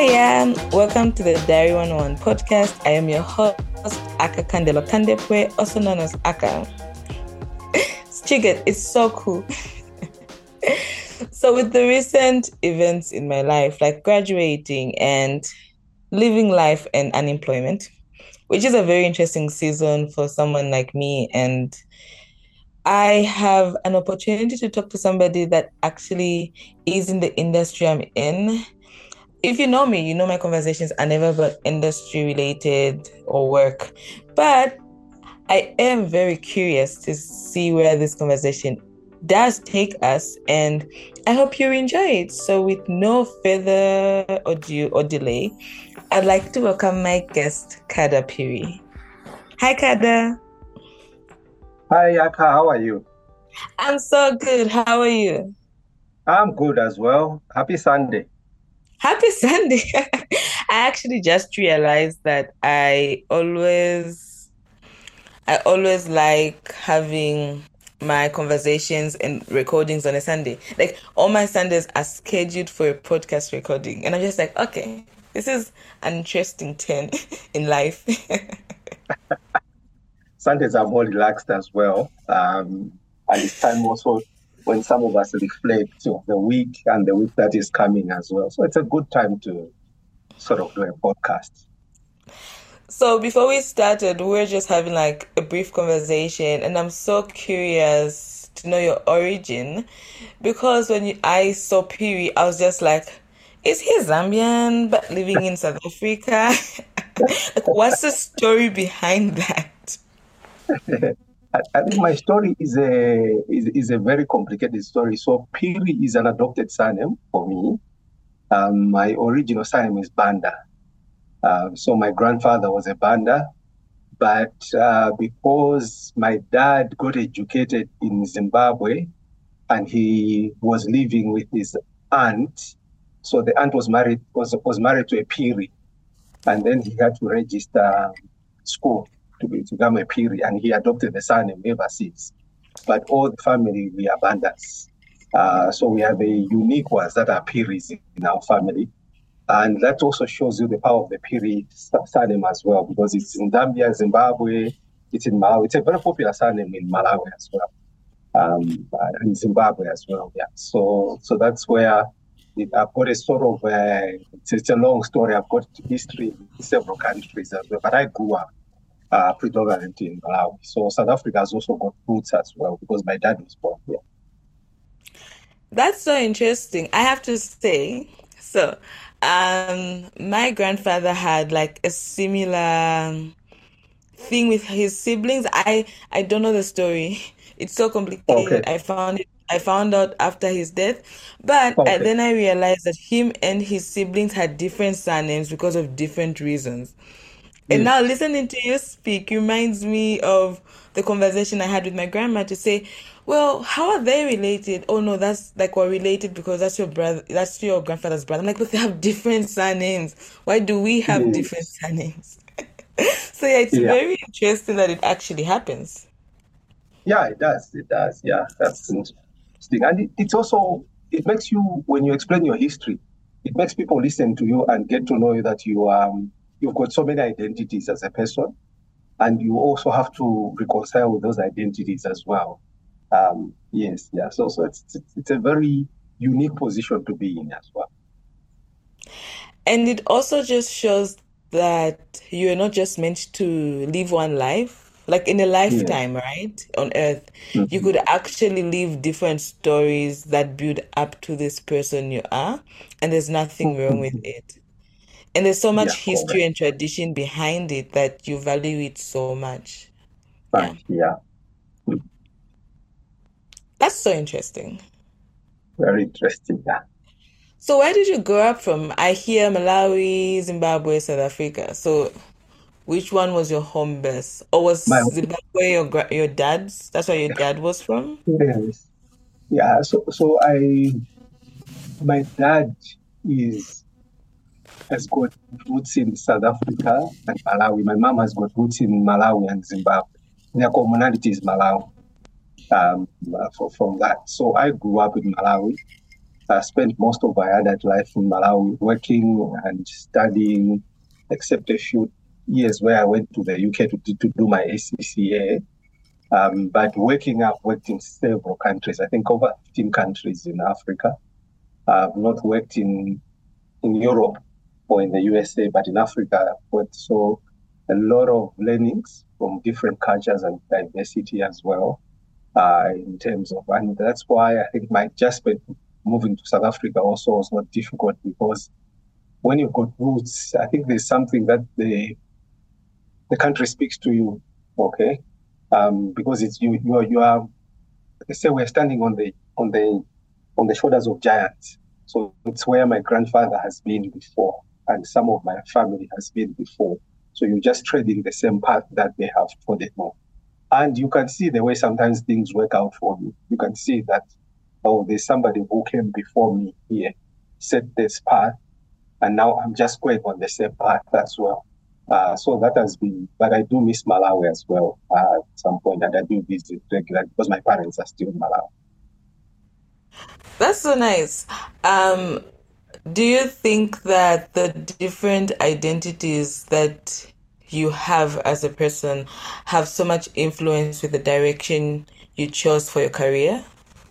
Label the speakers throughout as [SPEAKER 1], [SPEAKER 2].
[SPEAKER 1] Welcome to the Diary 101 podcast. I am your host, Aka Kandelo Kandepwe, also known as Aka. Chicken, it's so cool. So with the recent events in my life, like graduating and living life and unemployment, which is a very interesting season for someone like me, and I have an opportunity to talk to somebody that actually is in the industry I'm in. If you know me, you know my conversations are never about industry related or work. But I am very curious to see where this conversation does take us, and I hope you enjoy it. So with no further ado or delay, I'd like to welcome my guest, Kada Piri. Hi, Kada.
[SPEAKER 2] Hi, Aka, how are you?
[SPEAKER 1] I'm so good. How are you?
[SPEAKER 2] I'm good as well. Happy Sunday.
[SPEAKER 1] Happy Sunday. I actually just realized that I always like having my conversations and recordings on a Sunday. Like all my Sundays are scheduled for a podcast recording. And I'm just like, okay, this is an interesting turn in life.
[SPEAKER 2] Sundays are more relaxed as well. And it's time also when some of us reflect of the week and the week that is coming as well. So it's a good time to sort of do a podcast.
[SPEAKER 1] So before we started, we were just having like a brief conversation, and I'm so curious to know your origin because I saw Piri, I was just like, is he Zambian but living in South Africa? Like, what's the story behind that?
[SPEAKER 2] I think my story is a very complicated story. So Piri is an adopted surname for me. My original surname is Banda. So my grandfather was a Banda, but because my dad got educated in Zimbabwe and he was living with his aunt, so the aunt was married to a Piri, and then he had to register school to become a Piri, and he adopted the surname ever since. But all the family, we are Bandas. So we have a unique ones that are Piris in our family. And that also shows you the power of the Piri surname as well, because it's in Zambia, Zimbabwe, it's in Malawi. It's a very popular surname in Malawi as well, and Zimbabwe as well. Yeah. So that's where I've got a sort of it's a long story. I've got history in several countries as well, but I grew up predominantly in Malawi. So South Africa has also got roots as well because my dad was born here.
[SPEAKER 1] That's so interesting. I have to say, so my grandfather had like a similar thing with his siblings. I don't know the story. It's so
[SPEAKER 2] Okay.
[SPEAKER 1] complicated. I found out after his death, but
[SPEAKER 2] Okay.
[SPEAKER 1] then I realized that him and his siblings had different surnames because of different reasons. And now
[SPEAKER 2] Yes.
[SPEAKER 1] listening to you speak reminds me of the conversation I had with my grandma to say, well, how are they related? Oh no, that's like we're related because that's your brother, that's your grandfather's brother. I'm like, but they have different surnames. Why do we have different
[SPEAKER 2] Yes.
[SPEAKER 1] surnames? So yeah, it's
[SPEAKER 2] Yeah.
[SPEAKER 1] very interesting that it actually happens.
[SPEAKER 2] Yeah, it does. It does. Yeah, that's interesting. And it's also, it makes you, when you explain your history, it makes people listen to you and get to know you that you've got so many identities as a person, and you also have to reconcile with those identities as well. Yes, yeah. So it's a very unique position to be in as well.
[SPEAKER 1] And it also just shows that you're not just meant to live one life. Like in a
[SPEAKER 2] Yes.
[SPEAKER 1] lifetime, right? On Earth, you
[SPEAKER 2] Mhm.
[SPEAKER 1] could actually live different stories that build up to this person you are, and there's nothing wrong with
[SPEAKER 2] Mhm.
[SPEAKER 1] it. And there's so much
[SPEAKER 2] Yeah,
[SPEAKER 1] history
[SPEAKER 2] correct.
[SPEAKER 1] and tradition behind it that you value it so much.
[SPEAKER 2] Right.
[SPEAKER 1] Yeah,
[SPEAKER 2] Yeah.
[SPEAKER 1] that's so interesting.
[SPEAKER 2] Very interesting. Yeah.
[SPEAKER 1] So where did you grow up from? I hear Malawi, Zimbabwe, South Africa. So which one was your home base? Or was
[SPEAKER 2] My
[SPEAKER 1] Zimbabwe your dad's? That's where your dad was from?
[SPEAKER 2] Yes. Yeah. So my dad is has got roots in South Africa and Malawi. My mom has got roots in Malawi and Zimbabwe. Their commonality is Malawi. From that, so I grew up in Malawi, I spent most of my adult life in Malawi working and studying, except a few years where I went to the UK to do my ACCA. But working, I've worked in several countries, I think over 15 countries in Africa. I've not worked in Europe or in the USA, but in Africa, I've worked. So a lot of learnings from different cultures and diversity as well, in terms of, and that's why I think my adjustment moving to South Africa also was not difficult because when you've got roots, I think there's something that the country speaks to you, okay? Because it's you are they say we're standing on the shoulders of giants. So it's where my grandfather has been before, and some of my family has been before. So you're just treading the same path that they have trodden on. And you can see the way sometimes things work out for you. You can see that, oh, there's somebody who came before me here, set this path, and now I'm just going on the same path as well. So that has been, but I do miss Malawi as well at some point, and I do visit regularly because my parents are still in Malawi.
[SPEAKER 1] That's so nice. Um, do you think that the different identities that you have as a person have so much influence with the direction you chose for your career?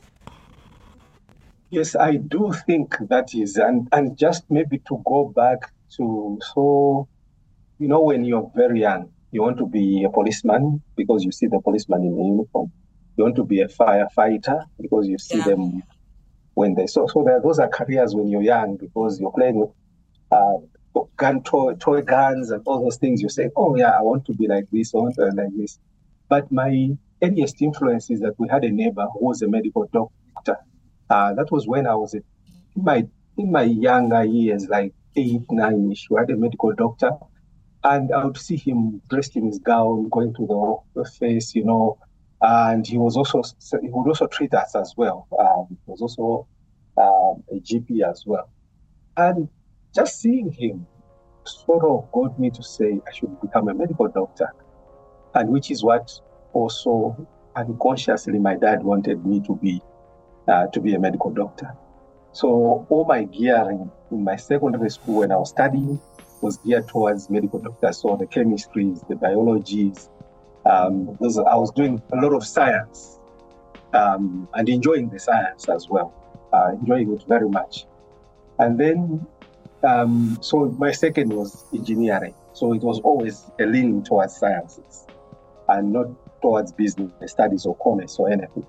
[SPEAKER 2] Yes, I do think that is, and just maybe to go back to, so when you're very young, you want to be a policeman because you see the policeman in the uniform. You want to be a firefighter because you see
[SPEAKER 1] Yeah.
[SPEAKER 2] them when they so there, those are careers when you're young because you're playing with uh, toy guns and all those things. You say, oh yeah, I want to be like this, I want to be like this. But my earliest influence is that we had a neighbor who was a medical doctor. That was when I was in my younger years, like 8, 9-ish. We had a medical doctor, and I would see him dressed in his gown, going to the face, and he would also treat us as well. He was also a GP as well, and just seeing him sort of got me to say I should become a medical doctor, and which is what also unconsciously my dad wanted me to be a medical doctor. So all my gearing in my secondary school when I was studying was geared towards medical doctors. So the chemistries, the biologies, I was doing a lot of science and enjoying the science as well, enjoying it very much. And then, so my second was engineering. So it was always a leaning towards sciences and not towards business studies or commerce or anything.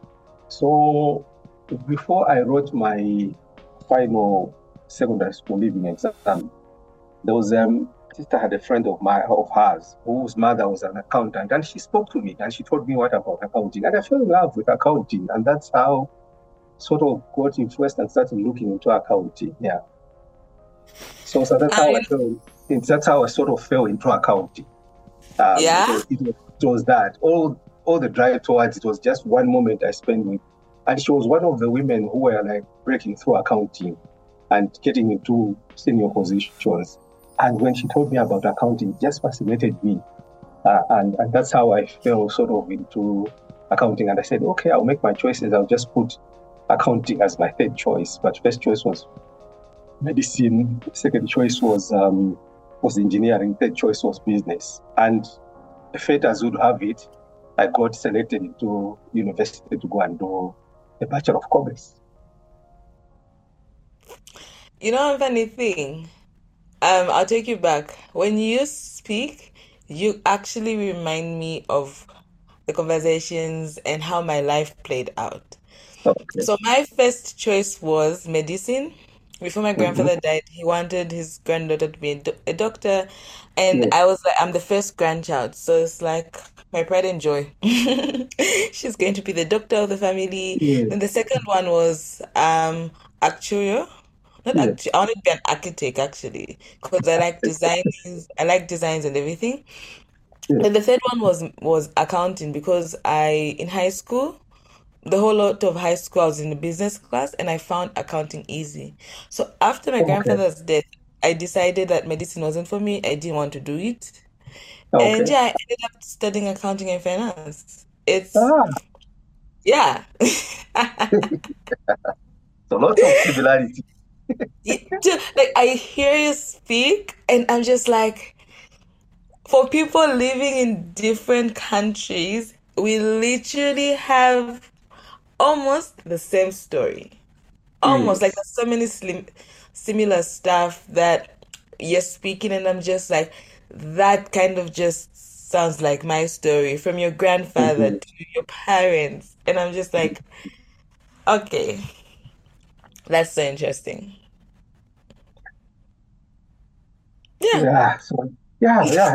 [SPEAKER 2] So before I wrote my final secondary school leaving exam, there was sister had a friend of hers whose mother was an accountant, and she spoke to me and she told me what about accounting, and I fell in love with accounting, and that's how sort of got influenced and started looking into accounting. Yeah, so that's how I
[SPEAKER 1] I,
[SPEAKER 2] fell. That's how I sort of fell into accounting.
[SPEAKER 1] yeah.
[SPEAKER 2] It was that all the drive towards it was just one moment I spent with, and she was one of the women who were like breaking through accounting and getting into senior positions. And when she told me about accounting, it just fascinated me, and that's how I fell sort of into accounting. And I said, okay, I'll make my choices. I'll just put accounting as my third choice, but first choice was medicine. Second choice was engineering. Third choice was business. And fate as would have it, I got selected into university to go and do a Bachelor of Commerce.
[SPEAKER 1] You know, a funny thing. I'll take you back. When you speak, you actually remind me of the conversations and how my life played out.
[SPEAKER 2] Okay.
[SPEAKER 1] So my first choice was medicine. Before my
[SPEAKER 2] Mm-hmm.
[SPEAKER 1] grandfather died, he wanted his granddaughter to be a doctor, and
[SPEAKER 2] Yes.
[SPEAKER 1] I was like, I'm the first grandchild, so it's like my pride and joy. She's going to be the doctor of the family.
[SPEAKER 2] Yes.
[SPEAKER 1] Then the second one was actuarial. Not
[SPEAKER 2] Yes.
[SPEAKER 1] actually, I wanted to be an architect actually, because I like designs and everything.
[SPEAKER 2] Yes.
[SPEAKER 1] Then the third one was accounting because I in high school the whole lot of high school, I was in the business class and I found accounting easy. So after my
[SPEAKER 2] Okay.
[SPEAKER 1] grandfather's death, I decided that medicine wasn't for me. I didn't want to do it. And
[SPEAKER 2] Okay.
[SPEAKER 1] yeah, I ended up studying accounting and finance. It's,
[SPEAKER 2] Ah,
[SPEAKER 1] yeah.
[SPEAKER 2] So lots of similarity.
[SPEAKER 1] Like I hear you speak, and I'm just like, for people living in different countries, we literally have almost the same story. Almost like
[SPEAKER 2] Yes.
[SPEAKER 1] there's so many similar stuff that you're speaking, and I'm just like, that kind of just sounds like my story from your grandfather
[SPEAKER 2] Mhm.
[SPEAKER 1] to your parents. And I'm just like, okay, that's so interesting. Yeah.
[SPEAKER 2] Yeah. So yeah.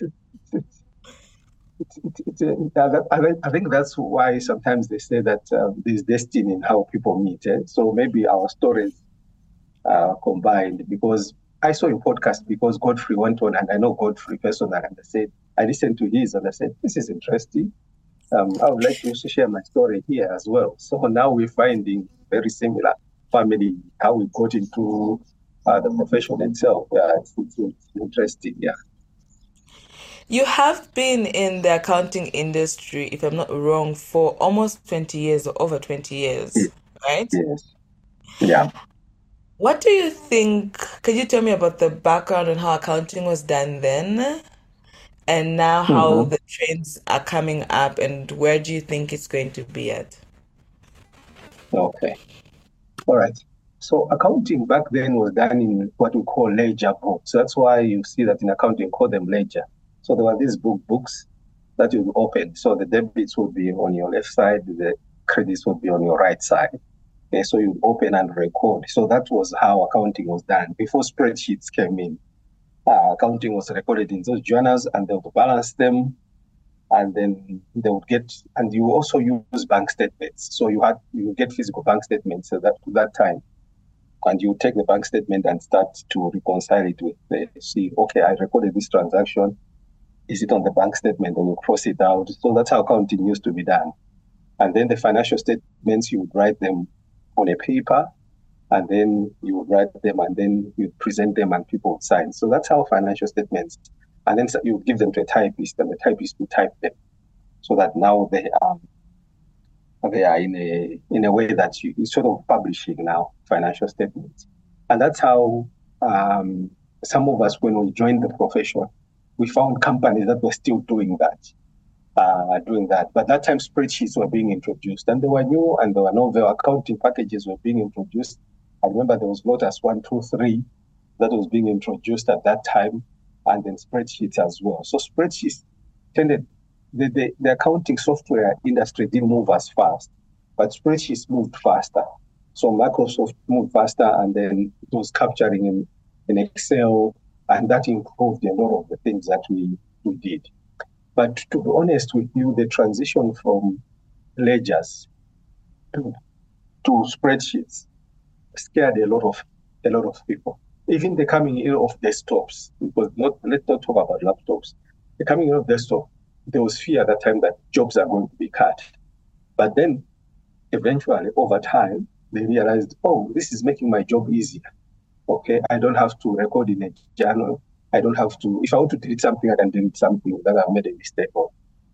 [SPEAKER 2] I think that's why sometimes they say that there's destiny in how people meet. So maybe our stories combined because I saw a podcast because Godfrey went on, and I know Godfrey personally, and I listened to his, and I said, this is interesting. I would like to also share my story here as well. So now we're finding very similar family, how we got into the profession itself. Yeah, it's interesting. Yeah.
[SPEAKER 1] You have been in the accounting industry, if I'm not wrong, for almost 20 years or over 20 years, right?
[SPEAKER 2] Yes. Yeah.
[SPEAKER 1] What do you think? Could you tell me about the background on how accounting was done then, and now how
[SPEAKER 2] Mm-hmm.
[SPEAKER 1] the trends are coming up, and where do you think it's going to be at?
[SPEAKER 2] Okay. All right. So accounting back then was done in what we call ledger books. That's why you see that in accounting, call them ledger. So there were these books that you would open. So the debits would be on your left side, the credits would be on your right side. Okay, so you open and record. So that was how accounting was done before spreadsheets came in. Accounting was recorded in those journals, and they would balance them, and then they would get. And you also use bank statements. So you get physical bank statements at that time, and you take the bank statement and start to reconcile it with see. Okay, I recorded this transaction. Is it on the bank statement? And you cross it out. So that's how accounting used to be done. And then the financial statements, you would write them on a paper, and then you would write them, and then you present them, and people would sign. So that's how financial statements, and then you would give them to a typist, and the typist would type them, so that now they are in a way that you sort of publishing now financial statements, and that's how some of us, when we joined the profession, we found companies that were still doing that. But that time spreadsheets were being introduced, and they were new, and there were novel accounting packages were being introduced. I remember there was Lotus 123 that was being introduced at that time, and then spreadsheets as well. So spreadsheets tended the accounting software industry didn't move as fast, but spreadsheets moved faster. So Microsoft moved faster, and then it was capturing in Excel, and that improved a lot of the things that we did. But to be honest with you, the transition from ledgers to spreadsheets scared a lot of people. Even the coming in of desktops, because let's not talk about laptops. The coming in of desktop, there was fear at that time that jobs are going to be cut. But then eventually, over time, they realized, oh, this is making my job easier. Okay, I don't have to record in a journal. I don't have to, if I want to delete something, I can delete something that I made a mistake on.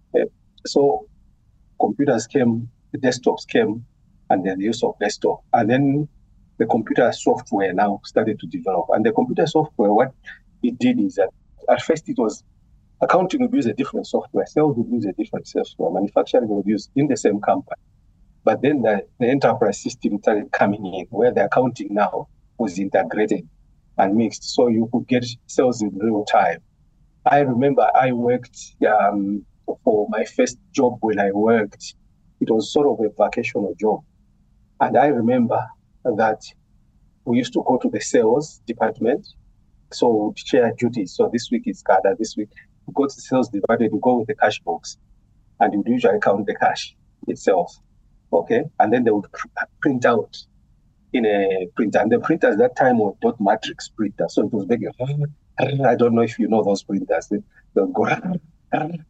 [SPEAKER 2] So computers came, the desktops came, and then the use of desktop. And then the computer software now started to develop. And the computer software, what it did is that at first it was accounting would use a different software, sales would use a different software, manufacturing would use in the same company. But then the enterprise system started coming in where the accounting now was integrated and mixed. So you could get sales in real time. I remember I worked for my first job when I worked. It was sort of a vacational job. And I remember that we used to go to the sales department. So we'd share duties. So this week is SCADA, this week we go to the sales department, we go with the cash box, and you'd usually count the cash itself. Okay. And then they would print out in a printer. And the printers that time were dot matrix printer. So it was big. I don't know if you know those printers. They'll go and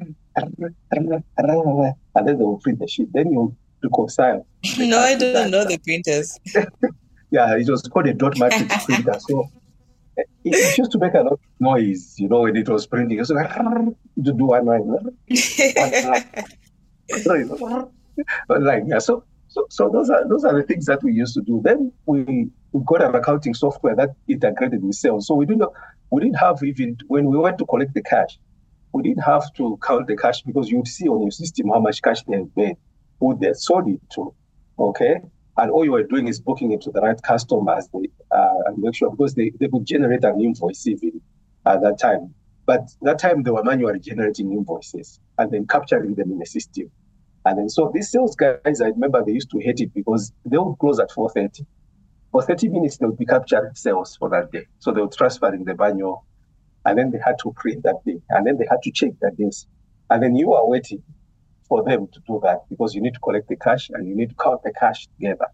[SPEAKER 2] then they will print the sheet. Then you reconcile the
[SPEAKER 1] No,
[SPEAKER 2] cash
[SPEAKER 1] I
[SPEAKER 2] with
[SPEAKER 1] don't
[SPEAKER 2] that.
[SPEAKER 1] know the printers.
[SPEAKER 2] Yeah, it was called a dot matrix printer. So it used to make a lot of noise, when it was printing. It was like to do one line. So So those are the things that we used to do. Then we got an accounting software that integrated with sales. So we didn't have, even when we went to collect the cash, we didn't have to count the cash, because you would see on your system how much cash they have made, who they sold it to. Okay. And all you were doing is booking it to the right customers, and make sure, because they could generate an invoice even at that time. But that time they were manually generating invoices and then capturing them in the system. And then so these sales guys, I remember they used to hate it because they would close at 4:30. For 30 minutes, they would be capturing sales for that day. So they would transfer in the manual, and then they had to print that day, and then they had to check that days. And then you are waiting for them to do that, because you need to collect the cash and you need to count the cash together.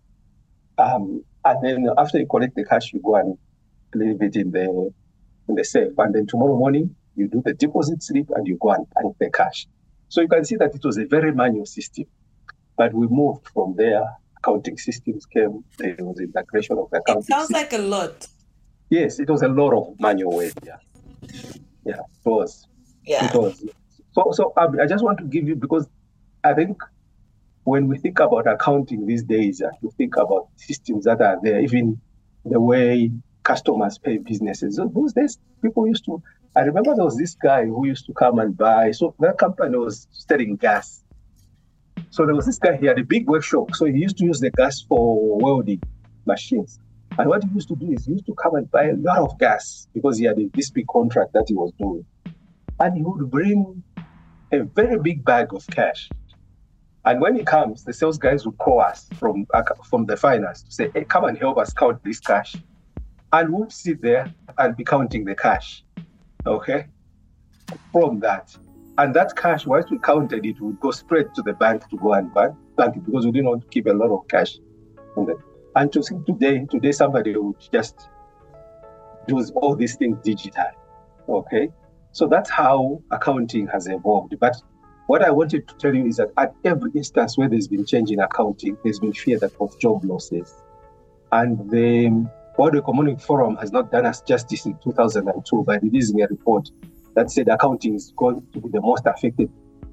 [SPEAKER 2] And then after you collect the cash, you go and leave it in the safe. And then tomorrow morning, you do the deposit slip and you go and bank the cash. So you can see that it was a very manual system. But we moved from there. Accounting systems came. There was integration of the accounting.
[SPEAKER 1] It sounds like a lot.
[SPEAKER 2] Yes, it was a lot of manual work. Yeah, it was.
[SPEAKER 1] Yeah.
[SPEAKER 2] It was. So I just want to give you, because I think when we think about accounting these days, and we think about systems that are there, even the way customers pay businesses. Those days, people used to. I remember there was this guy who used to come and buy. So that company was selling gas. So there was this guy, he had a big workshop. So he used to use the gas for welding machines. And what he used to do is he used to come and buy a lot of gas, because he had this big contract that he was doing. And he would bring a very big bag of cash. And when he comes, the sales guys would call us from the finance to say, hey, come and help us count this cash. And we'll sit there and be counting the cash. Okay? From that. And that cash, once we counted it, would go straight to the bank to go and bank it, because we didn't want to keep a lot of cash. And to see today somebody would just do all these things digital. Okay? So that's how accounting has evolved. But what I wanted to tell you is that at every instance where there's been change in accounting, there's been fear of job losses. And the World Economic Forum has not done us justice in 2002 by releasing a report that said accounting is going to be the most affected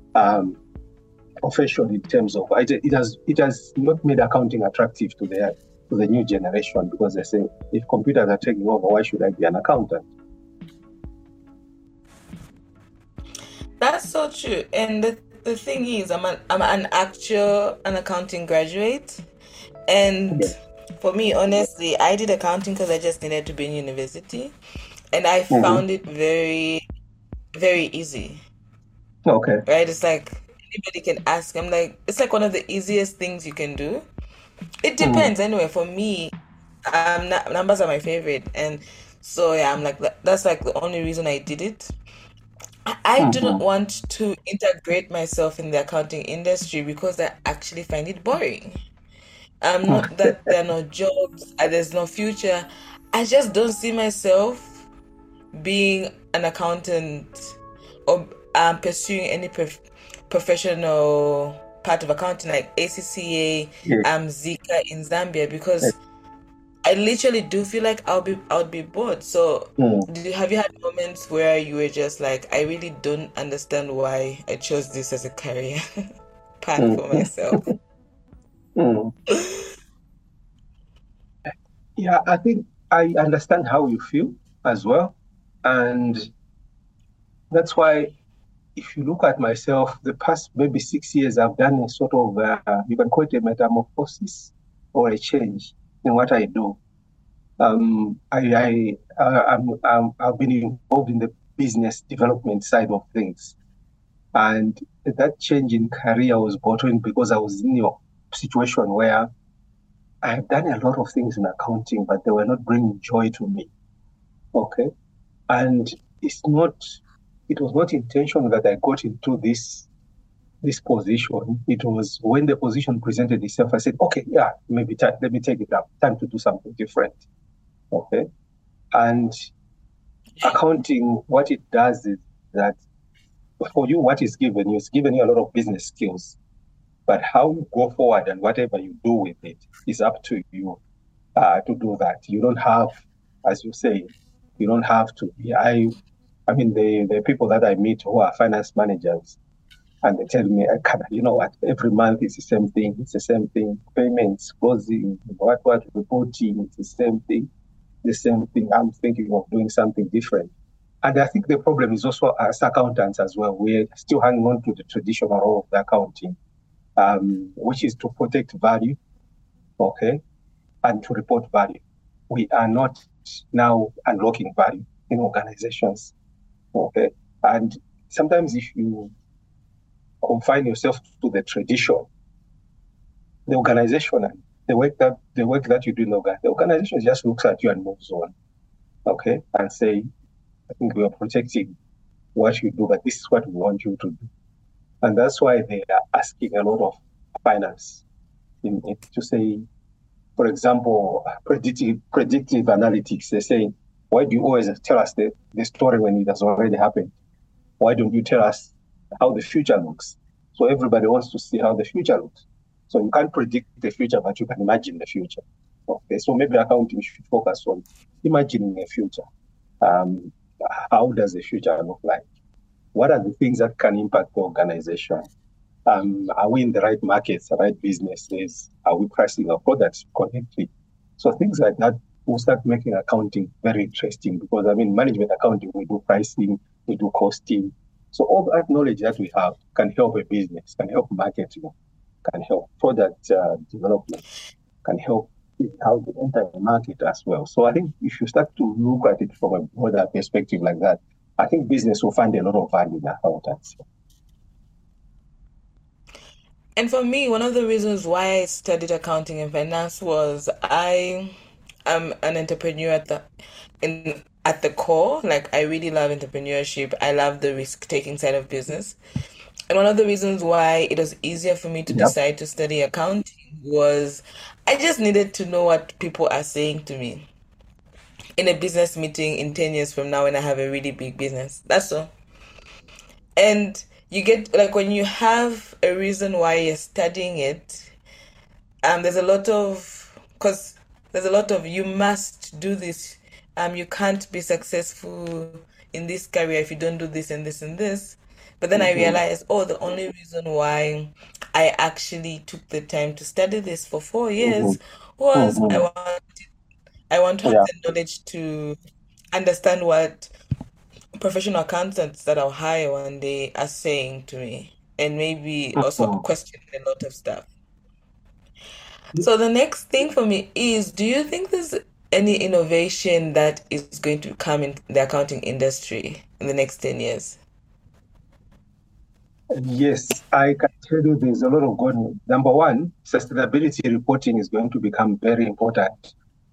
[SPEAKER 2] profession in terms of it has not made accounting attractive to the new generation, because they say, if computers are taking over, why should I be an accountant?
[SPEAKER 1] That's so true. And the thing is, I'm an accounting graduate. And for me, honestly, I did accounting because I just needed to be in university. And I found it very, very easy.
[SPEAKER 2] Okay.
[SPEAKER 1] Right? It's like anybody can ask. I'm like, it's like one of the easiest things you can do. It depends. Anyway, for me, numbers are my favorite. And so, yeah, I'm like, that's like the only reason I did it. I do not want to integrate myself in the accounting industry because I actually find it boring. Not that there are no jobs, there's no future. I just don't see myself being an accountant or pursuing any professional part of accounting like ACCA, Zika in Zambia, because I literally do feel like I would be bored. So, have you had moments where you were just like, I really don't understand why I chose this as a career path for myself?
[SPEAKER 2] Yeah, I think I understand how you feel as well. And that's why, if you look at myself, the past maybe 6 years, I've done a sort of, you can call it a metamorphosis or a change in what I do. I've been involved in the business development side of things. And that change in career was brought in because I was in a situation where I have done a lot of things in accounting, but they were not bringing joy to me. Okay. And it was not intentional that I got into this position. It was when the position presented itself, I said, okay, yeah, maybe let me take it up. Time to do something different. Okay. And accounting, what it does is that for you, what is given you is given you a lot of business skills. But how you go forward and whatever you do with it is up to you to do that. You don't have, as you say, you don't have to be. I mean, the people that I meet who are finance managers, And they tell me, you know what, every month it's the same thing. It's the same thing. Payments, closing, what reporting, it's the same thing. The same thing. I'm thinking of doing something different. And I think the problem is also as accountants as well. We're still hanging on to the traditional role of the accounting, which is to protect value, okay, and to report value. We are not now unlocking value in organizations, okay. And sometimes if you confine yourself to the tradition, the organization and the work that you do in the organization just looks at you and moves on, okay, and say, I think we are protecting what you do, but this is what we want you to do. And that's why they are asking a lot of finance to say, for example, predictive analytics. They're saying, why do you always tell us the story when it has already happened? Why don't you tell us how the future looks? So everybody wants to see how the future looks. So you can't predict the future, but you can imagine the future. Okay, so maybe accounting should focus on imagining the future. How does the future look like? What are the things that can impact the organization? Are we in the right markets, the right businesses? Are we pricing our products correctly? So things like that will start making accounting very interesting, because management accounting, we do pricing, we do costing. So all that knowledge that we have can help a business, can help marketing, can help product development, can help how the entire market as well. So I think if you start to look at it from a broader perspective like that, I think business will find a lot of value in accountants.
[SPEAKER 1] And for me, one of the reasons why I studied accounting and finance was I am an entrepreneur at the core. Like, I really love entrepreneurship. I love the risk-taking side of business. And one of the reasons why it was easier for me to
[SPEAKER 2] Yep.
[SPEAKER 1] decide to study accounting was I just needed to know what people are saying to me in a business meeting in 10 years from now when I have a really big business. That's all. And you get, like, when you have a reason why you're studying it, there's a lot of, because there's a lot of, you must do this. You can't be successful in this career if you don't do this and this and this. But then I
[SPEAKER 2] Mm-hmm.
[SPEAKER 1] realized, oh, the only reason why I actually took the time to study this for 4 years
[SPEAKER 2] Mm-hmm.
[SPEAKER 1] was
[SPEAKER 2] Mm-hmm.
[SPEAKER 1] I want to have
[SPEAKER 2] Yeah.
[SPEAKER 1] the knowledge to understand what professional accountants that I'll hire one day are saying to me, and maybe also
[SPEAKER 2] Mm-hmm.
[SPEAKER 1] question a lot of stuff. So the next thing for me is, do you think there's any innovation that is going to come in the accounting industry in the next 10 years?
[SPEAKER 2] Yes, I can tell you there's a lot of good. Number one, sustainability reporting is going to become very important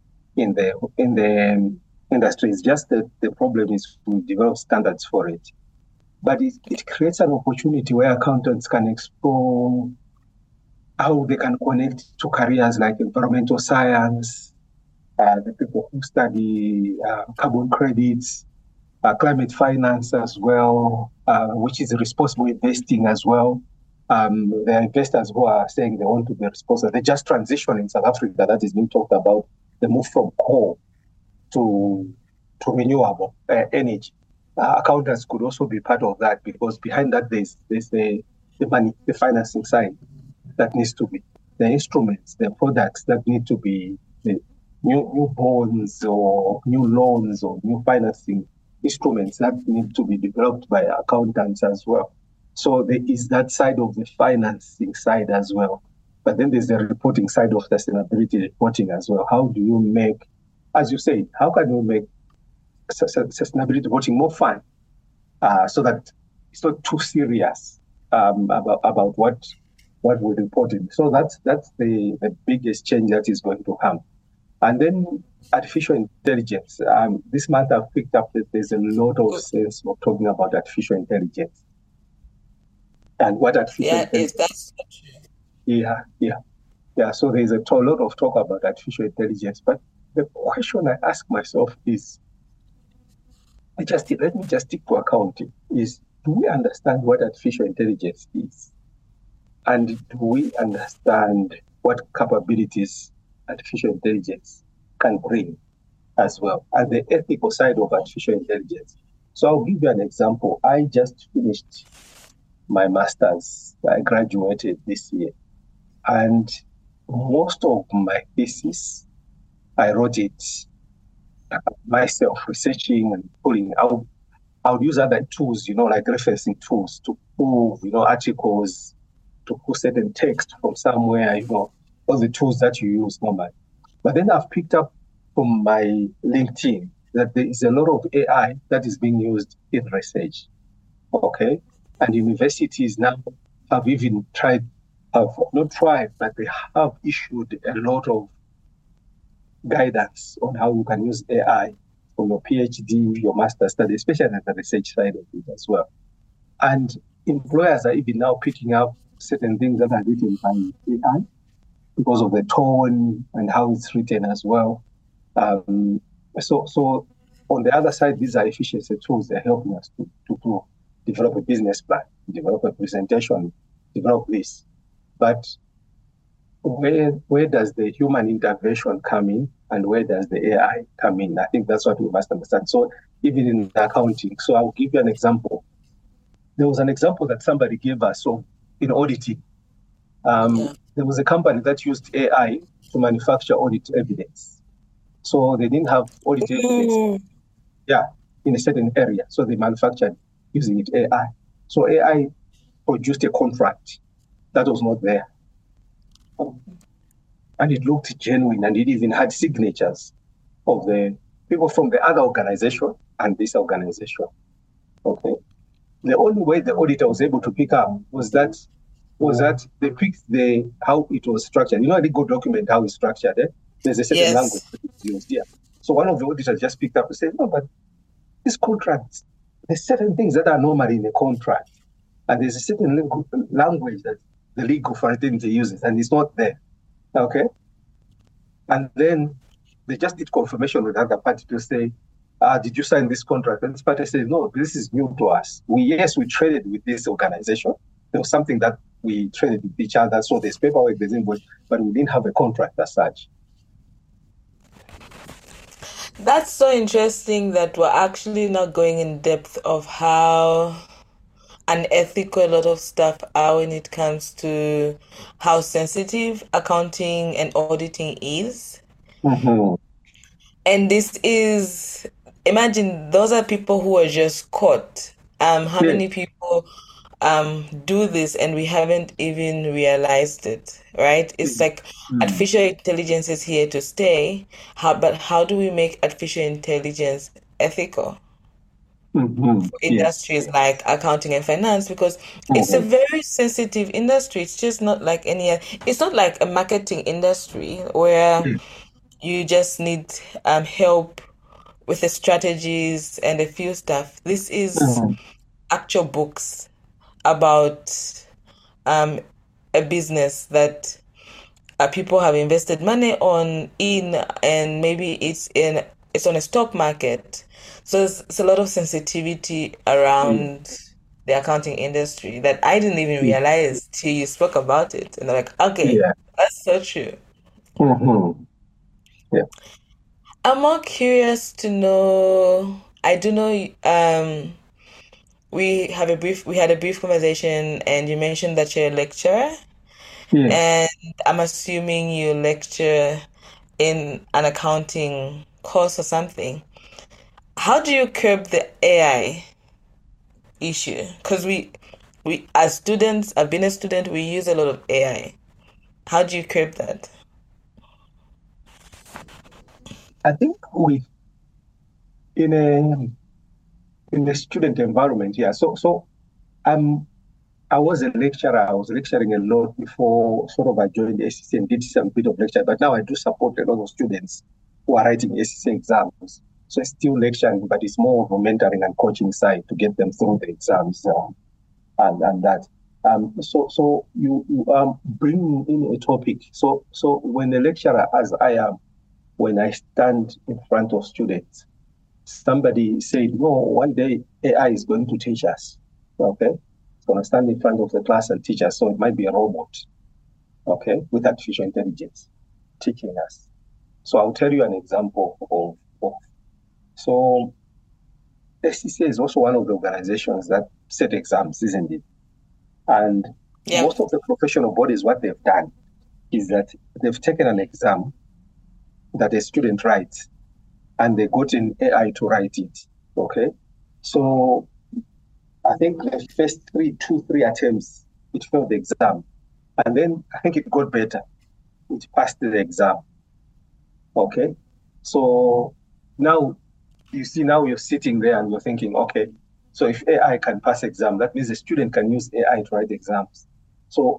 [SPEAKER 2] in the industry. It's just that the problem is to develop standards for it. But it creates an opportunity where accountants can explore how they can connect to careers like environmental science, the people who study carbon credits, climate finance as well, which is responsible investing as well. There are investors who are saying they want to be responsible. They just transition in South Africa that is being talked about. The move from coal to renewable energy. Accountants could also be part of that, because behind that there's the money, the financing side that needs to be, the instruments, the products that need to be, the new bonds or new loans or new financing instruments that need to be developed by accountants as well. So there is that side of the financing side as well. But then there's the reporting side of sustainability reporting as well. How do you make, as you say, how can you make sustainability reporting more fun, so that it's not too serious about what we're reporting? So that's the biggest change that is going to come. And then artificial intelligence. This month I've picked up that there's a lot of sense of talking about artificial intelligence and what artificial
[SPEAKER 1] Yeah,
[SPEAKER 2] intelligence.
[SPEAKER 1] that's so true.
[SPEAKER 2] Yeah. So there's a lot of talk about artificial intelligence, but the question I ask myself is, let me just stick to accounting. Is, do we understand what artificial intelligence is, and do we understand what capabilities artificial intelligence can bring as well, and the ethical side of artificial intelligence? So I'll give you an example. I just finished my master's. I graduated this year. And most of my thesis, I wrote it myself, researching and pulling out. I would use other tools, like referencing tools to pull, articles, to pull certain text from somewhere, all the tools that you use normally. But then I've picked up from my LinkedIn that there is a lot of AI that is being used in research. Okay. And universities now have even have not tried, but they have issued a lot of guidance on how you can use AI for your PhD, your master's study, especially at the research side of it as well. And employers are even now picking up certain things that are written by AI because of the tone and how it's written as well. So on the other side, these are efficiency tools. They're helping us to develop a business plan, develop a presentation, develop this. But where does the human intervention come in, and where does the AI come in? I think that's what we must understand. So even in accounting, so I'll give you an example. There was an example that somebody gave us. So in auditing, there was a company that used AI to manufacture audit evidence. So they didn't have audit evidence, in a certain area. So they manufactured using it AI. So AI produced a contract that was not there. And it looked genuine, and it even had signatures of the people from the other organization and this organization. Okay. The only way the auditor was able to pick up was that they picked how it was structured. A legal document, how it's structured. There's a certain language that is used here. So one of the auditors just picked up and said, no, but this contract, there's certain things that are normally in a contract, and there's a certain language that the legal fraternity uses, and it's not there. Okay. And then they just did confirmation with the other party to say, did you sign this contract? And this party said, no, this is new to us. We traded with this organization. There was something that we traded with each other. So there's paperwork, there's invoice, but we didn't have a contract as such.
[SPEAKER 1] That's so interesting that we're actually not going in depth of how unethical a lot of stuff are when it comes to how sensitive accounting and auditing is.
[SPEAKER 2] Mm-hmm.
[SPEAKER 1] And this is, imagine those are people who are just caught. How many people do this and we haven't even realized it, right? It's like artificial intelligence is here to stay. But how do we make artificial intelligence ethical? For industries like accounting and finance, because it's a very sensitive industry. It's just not like it's not like a marketing industry where you just need help with the strategies and a few stuff. This is actual books about a business that people have invested money and maybe it's on a stock market. So it's a lot of sensitivity around the accounting industry that I didn't even realize till you spoke about it. And I'm like, okay, that's so true.
[SPEAKER 2] Yeah.
[SPEAKER 1] I'm more curious to know. I do know we had a brief conversation and you mentioned that you're a lecturer. And I'm assuming you lecture in an accounting course or something. How do you curb the AI issue? Because we as students, I've been a student, we use a lot of AI. How do you curb that?
[SPEAKER 2] I think in a student environment, So I was a lecturer. I was lecturing a lot before I joined the SCC and did some bit of lecture. But now I do support a lot of students who are writing SCC exams. So it's still lecturing, but it's more of a mentoring and coaching side to get them through the exams and that. So you bring in a topic. So when a lecturer, as I am, when I stand in front of students, somebody said, no, one day AI is going to teach us. Okay. It's going to stand in front of the class and teach us. So it might be a robot, okay, with artificial intelligence teaching us. So I'll tell you an example of SCC is also one of the organizations that set exams, isn't it? And
[SPEAKER 1] Yeah.
[SPEAKER 2] most of the professional bodies, what they've done is that they've taken an exam that a student writes and they got an AI to write it. Okay. So I think the first two, three attempts, it failed the exam. And then I think it got better. It passed the exam. Okay. So now you see, now you're sitting there and you're thinking, okay, so if AI can pass exam, that means the student can use AI to write exams. So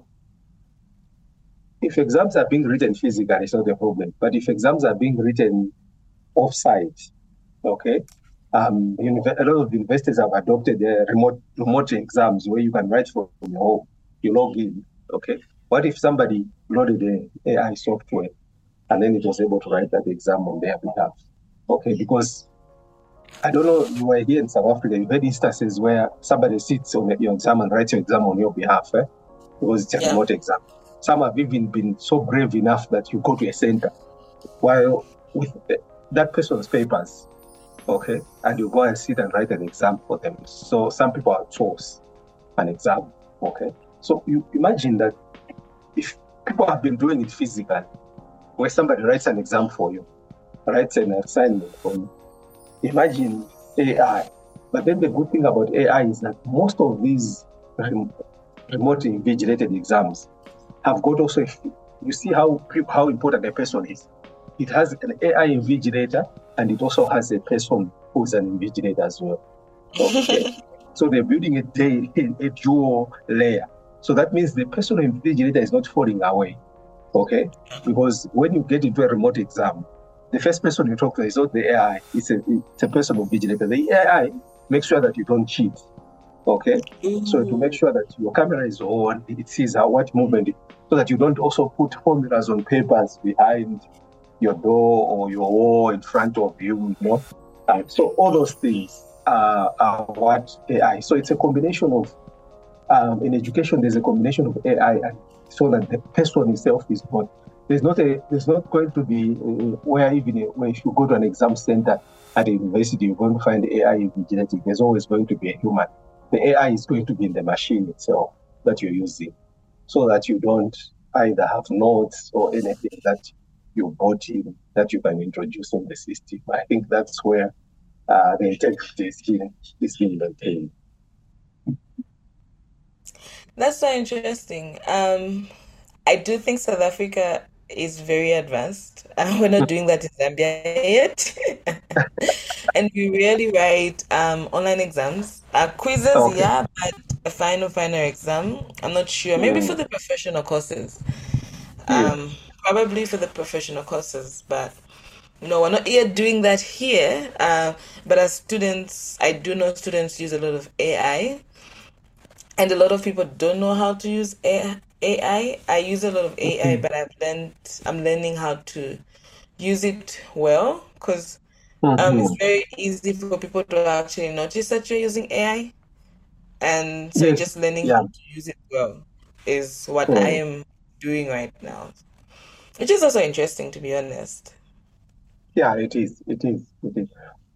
[SPEAKER 2] if exams are being written physically, it's not a problem. But if exams are being written offsite, okay, a lot of universities have adopted remote exams where you can write from your home, you log in, okay. What if somebody loaded the AI software and then it was able to write that exam on their behalf? Okay, because I don't know, you were here in South Africa, you've had instances where somebody sits on your exam and writes your exam on your behalf, because it's a
[SPEAKER 1] Yeah.
[SPEAKER 2] remote exam. Some have even been so brave enough that you go to a center while with that person's papers, okay, and you go and sit and write an exam for them. So some people outsource an exam, okay. So you imagine that if people have been doing it physically, where somebody writes an exam for you, writes an assignment for you, imagine AI. But then the good thing about AI is that most of these remote invigilated exams have got also, you see how important a person is. It has an AI invigilator and it also has a person who's an invigilator as well. Okay. So they're building a dual layer. So that means the personal invigilator is not falling away. Okay. Because when you get into a remote exam, the first person you talk to is not the AI, it's a personal invigilator. The AI makes sure that you don't cheat. Okay. So to make sure that your camera is on, it sees what movement, so that you don't also put formulas on papers behind your door or your wall in front of you, so all those things are what AI. So it's a combination of, in education, there's a combination of AI and so that the person itself is not. There's not going to be where even when you go to an exam center at a university, you're going to find AI invigilating. There's always going to be a human. The AI is going to be in the machine itself that you're using, so that you don't either have notes or anything that you bought in that you can introduce in the system. I think that's where the integrity is being maintained.
[SPEAKER 1] That's so interesting. I do think South Africa is very advanced. We're not doing that in Zambia yet. And we really write online exams. Quizzes,
[SPEAKER 2] Okay.
[SPEAKER 1] yeah, but a final exam. I'm not sure. Maybe for
[SPEAKER 2] Mm.
[SPEAKER 1] the professional courses.
[SPEAKER 2] Yeah.
[SPEAKER 1] Um, Probably for the professional courses, but no, we're not yet doing that here. But as students, I do know students use a lot of AI. And a lot of people don't know how to use AI. I use a lot of AI,
[SPEAKER 2] Mm-hmm.
[SPEAKER 1] but I'm learning how to use it well because it's
[SPEAKER 2] Mm-hmm.
[SPEAKER 1] very easy for people to actually notice that you're using AI. And so
[SPEAKER 2] Yes.
[SPEAKER 1] just learning
[SPEAKER 2] Yeah.
[SPEAKER 1] how to use it well is what I
[SPEAKER 2] Mm.
[SPEAKER 1] am doing right now, which is also interesting, to be honest.
[SPEAKER 2] Yeah, it is. It is. It is.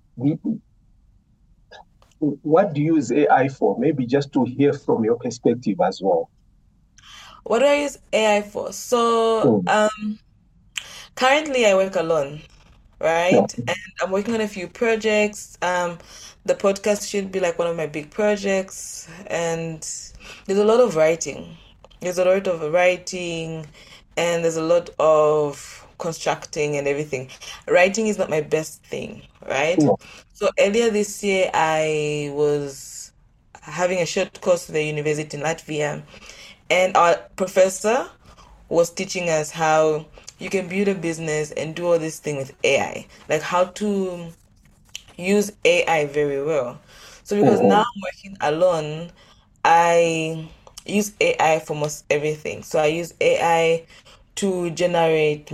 [SPEAKER 2] What do you use AI for? Maybe just to hear from your perspective as well.
[SPEAKER 1] What do I use AI for? So,
[SPEAKER 2] Mm.
[SPEAKER 1] currently I work alone,
[SPEAKER 2] Yeah.
[SPEAKER 1] right? And I'm working on a few projects. The podcast should be like one of my big projects, and there's a lot of writing. There's a lot of writing, and there's a lot of constructing and everything. Writing is not my best thing, right?
[SPEAKER 2] Yeah.
[SPEAKER 1] So earlier this year, I was having a short course at the university in Latvia, and our professor was teaching us how you can build a business and do all this thing with AI, like how to use AI very well. So because now
[SPEAKER 2] Mm-hmm.
[SPEAKER 1] I'm working alone, I use AI for most everything. So I use AI to generate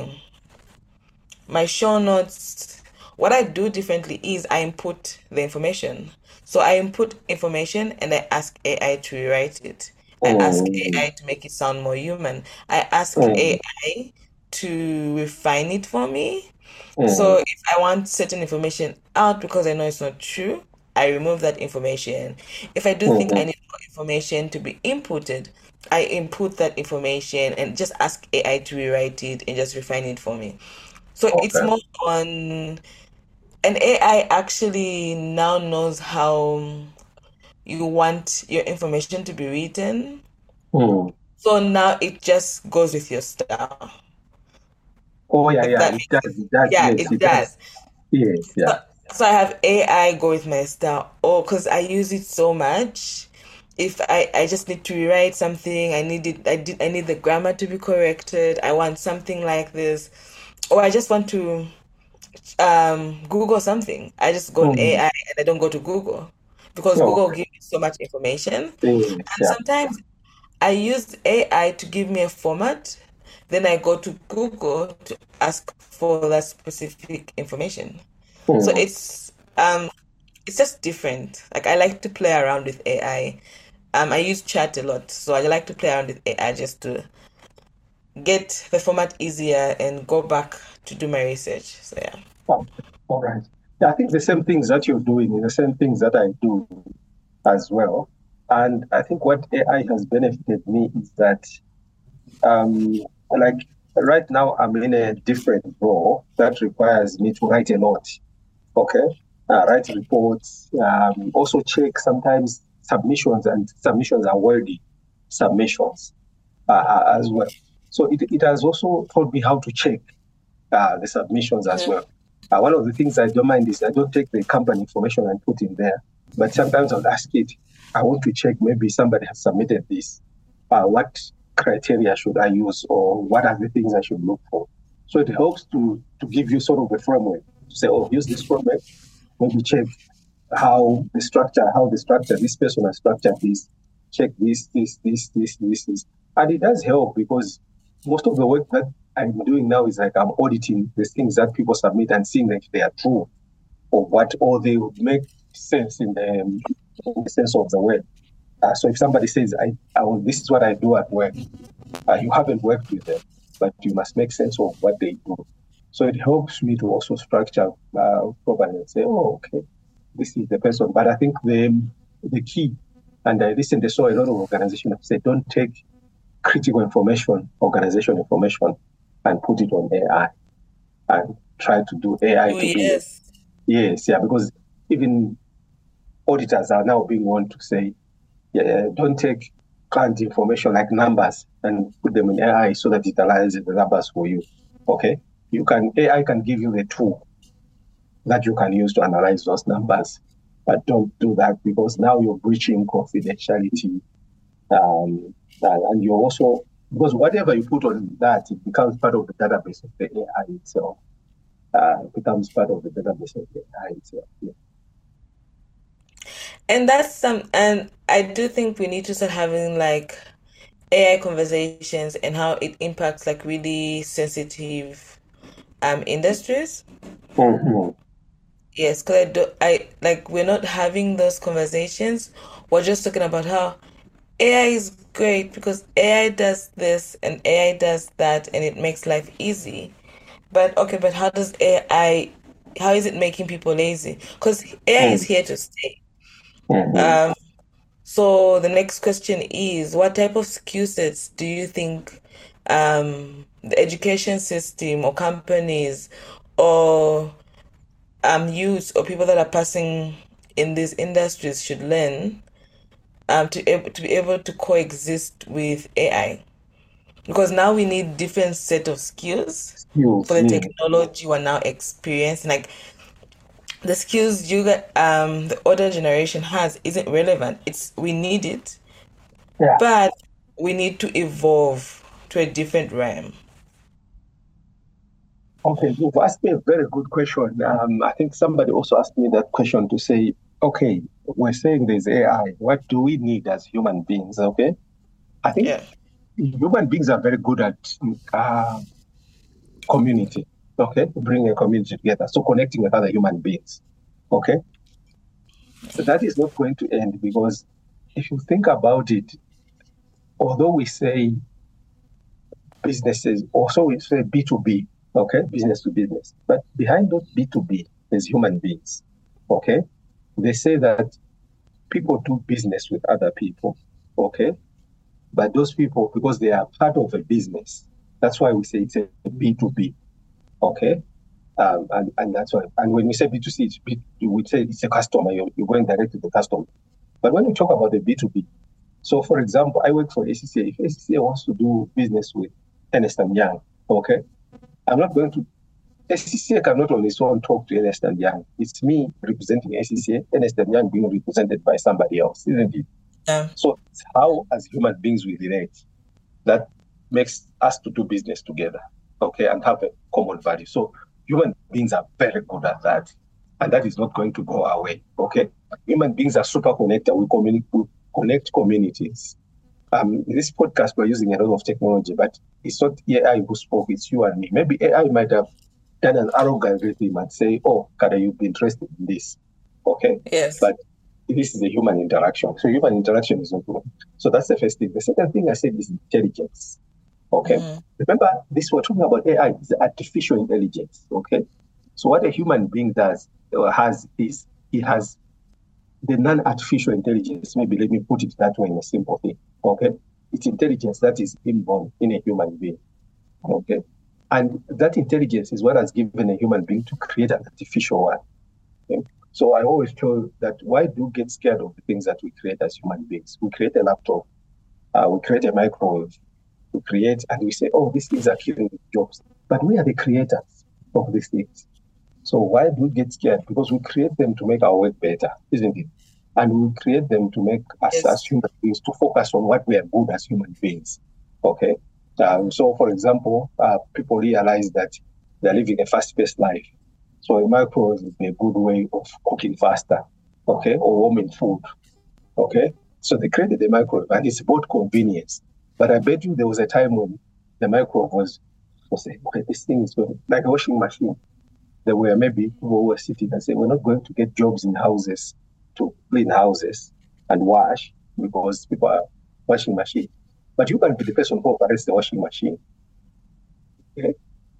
[SPEAKER 1] my show notes. What I do differently is I input the information. So I input information and I ask AI to rewrite it. I ask
[SPEAKER 2] Mm.
[SPEAKER 1] AI to make it sound more human. I ask
[SPEAKER 2] Mm.
[SPEAKER 1] AI to refine it for me. So
[SPEAKER 2] Mm.
[SPEAKER 1] if I want certain information out because I know it's not true, I remove that information. If I do think I
[SPEAKER 2] Mm-hmm.
[SPEAKER 1] need more information to be inputted, I input that information and just ask AI to rewrite it and just refine it for me. So it's
[SPEAKER 2] Okay.
[SPEAKER 1] more on, and AI actually now knows how you want your information to be written.
[SPEAKER 2] Mm.
[SPEAKER 1] So now it just goes with your style.
[SPEAKER 2] Oh, yeah,
[SPEAKER 1] If
[SPEAKER 2] yeah,
[SPEAKER 1] that
[SPEAKER 2] it
[SPEAKER 1] makes
[SPEAKER 2] does.
[SPEAKER 1] sense.
[SPEAKER 2] It does.
[SPEAKER 1] Yeah,
[SPEAKER 2] Yes,
[SPEAKER 1] it
[SPEAKER 2] it does.
[SPEAKER 1] does.
[SPEAKER 2] Yes, yeah.
[SPEAKER 1] So, so I have AI go with my style. Oh, because I use it so much. If I just need to rewrite something, I need the grammar to be corrected. I want something like this. Or I just want to Google something. I just go on
[SPEAKER 2] Mm.
[SPEAKER 1] AI and I don't go to Google because Google
[SPEAKER 2] Okay.
[SPEAKER 1] gives you so much information.
[SPEAKER 2] Yes,
[SPEAKER 1] And
[SPEAKER 2] yeah.
[SPEAKER 1] sometimes I use AI to give me a format. Then I go to Google to ask for that specific information. So
[SPEAKER 2] Mm.
[SPEAKER 1] it's just different. Like I like to play around with AI. I use chat a lot, so I like to play around with AI just to get the format easier and go back to do my research. So yeah.
[SPEAKER 2] Oh, all right. Yeah, I think the same things that you're doing is the same things that I do as well. And I think what AI has benefited me is that, like right now, I'm in a different role that requires me to write a lot. Okay. Write reports, also check sometimes submissions, and submissions are wordy submissions as well. So it has also taught me how to check the submissions as
[SPEAKER 1] Mhm.
[SPEAKER 2] well. One of the things I don't mind is I don't take the company information and put in there, but sometimes I'll ask it, I want to check maybe somebody has submitted this. What criteria should I use, or what are the things I should look for? So it helps to give you sort of a framework to say, oh, use this framework, maybe check how the structure, this person has structured this, check this. And it does help because most of the work that I'm doing now is like I'm auditing the things that people submit and seeing if they are true or what, or they would make sense in the sense of the word. So if somebody says, this is what I do at work, you haven't worked with them, but you must make sense of what they do. So it helps me to also structure properly and say, oh, okay, this is the person. But I think the key, and I recently saw a lot of organizations say, don't take critical information, organization information, and put it on AI and try to do AI
[SPEAKER 1] Oh
[SPEAKER 2] to do it.
[SPEAKER 1] yes.
[SPEAKER 2] Yes, yeah, because even auditors are now being warned to say, yeah, don't take client information like numbers and put them in AI so that it analyzes the numbers for you. Okay, AI can give you the tool that you can use to analyze those numbers, but don't do that because now you're breaching confidentiality, and you're also, because whatever you put on that, it becomes part of the database of the AI itself. It becomes part of the database of the AI itself. Yeah.
[SPEAKER 1] And that's and I do think we need to start having like AI conversations and how it impacts like really sensitive industries.
[SPEAKER 2] Mm-hmm.
[SPEAKER 1] Yes, because I like we're not having those conversations. We're just talking about how AI is great because AI does this and AI does that and it makes life easy. But okay, but how is it making people lazy? Because AI is here to stay.
[SPEAKER 2] Mm-hmm.
[SPEAKER 1] Um, so the next question is, what type of skill sets do you think the education system or companies or youth or people that are passing in these industries should learn to be able to coexist with AI? Because now we need different set of skills for
[SPEAKER 2] Skills,
[SPEAKER 1] the
[SPEAKER 2] yeah.
[SPEAKER 1] technology we're now experiencing. Like the skills you got, the older generation has isn't relevant. It's we need it,
[SPEAKER 2] Yeah.
[SPEAKER 1] but we need to evolve to a different realm.
[SPEAKER 2] Okay, you've asked me a very good question. I think somebody also asked me that question to say, okay, we're saying there's AI. What do we need as human beings? Okay. I think
[SPEAKER 1] Yeah.
[SPEAKER 2] human beings are very good at uh, community. Okay. Bringing a community together. So connecting with other human beings. Okay. That is not going to end because if you think about it, although we say businesses, also we say B2B, okay, business to business, but behind those B2B, there's human beings. Okay. They say that people do business with other people, okay? But those people, because they are part of a business, that's why we say it's a B2B, okay? And that's why. And when we say B2C, we would say it's a customer. You're going direct to the customer. But when we talk about the B2B, so for example, I work for ACCA. If ACCA wants to do business with Ernst & Young, okay, I'm not going to. ACCA cannot on its own talk to Ernst & Young. It's me representing ACCA, Ernst & Young being represented by somebody else, isn't it?
[SPEAKER 1] Yeah.
[SPEAKER 2] So it's how, as human beings, we relate that makes us to do business together, okay, and have a common value. So human beings are very good at that, and that is not going to go away, okay? Human beings are super connected. We connect communities. This podcast, we're using a lot of technology, but it's not AI who spoke, it's you and me. Maybe AI might have done an arrogant rhythm and say, oh, Kada, you'd be interested in this, okay?
[SPEAKER 1] Yes.
[SPEAKER 2] But this is a human interaction. So human interaction is not good. So that's the first thing. The second thing I said is intelligence. Okay. Remember, this we're talking about AI is artificial intelligence. Okay. So what a human being does or has is he has the non-artificial intelligence. Maybe let me put it that way in a simple thing. Okay. It's intelligence that is inborn in a human being. Okay. And that intelligence is what has given a human being to create an artificial one. Okay? So I always tell that why do get scared of the things that we create as human beings? We create a laptop, we create a microwave, we create, and we say, oh, these things are killing jobs. But we are the creators of these things. So why do we get scared? Because we create them to make our work better, isn't it? And we create them to make us as human beings to focus on what we are good as human beings. Okay. So, for example, people realize that they're living a fast-paced life. So a microwave is a good way of cooking faster, okay, or warming food, okay. So they created the microwave, and it's about convenience. But I bet you there was a time when the microwave was saying, okay, this thing is going like a washing machine. There were maybe people who were sitting and saying, we're not going to get jobs in houses to clean houses and wash because people are washing machine. But you can be the person who operates the washing machine. Okay?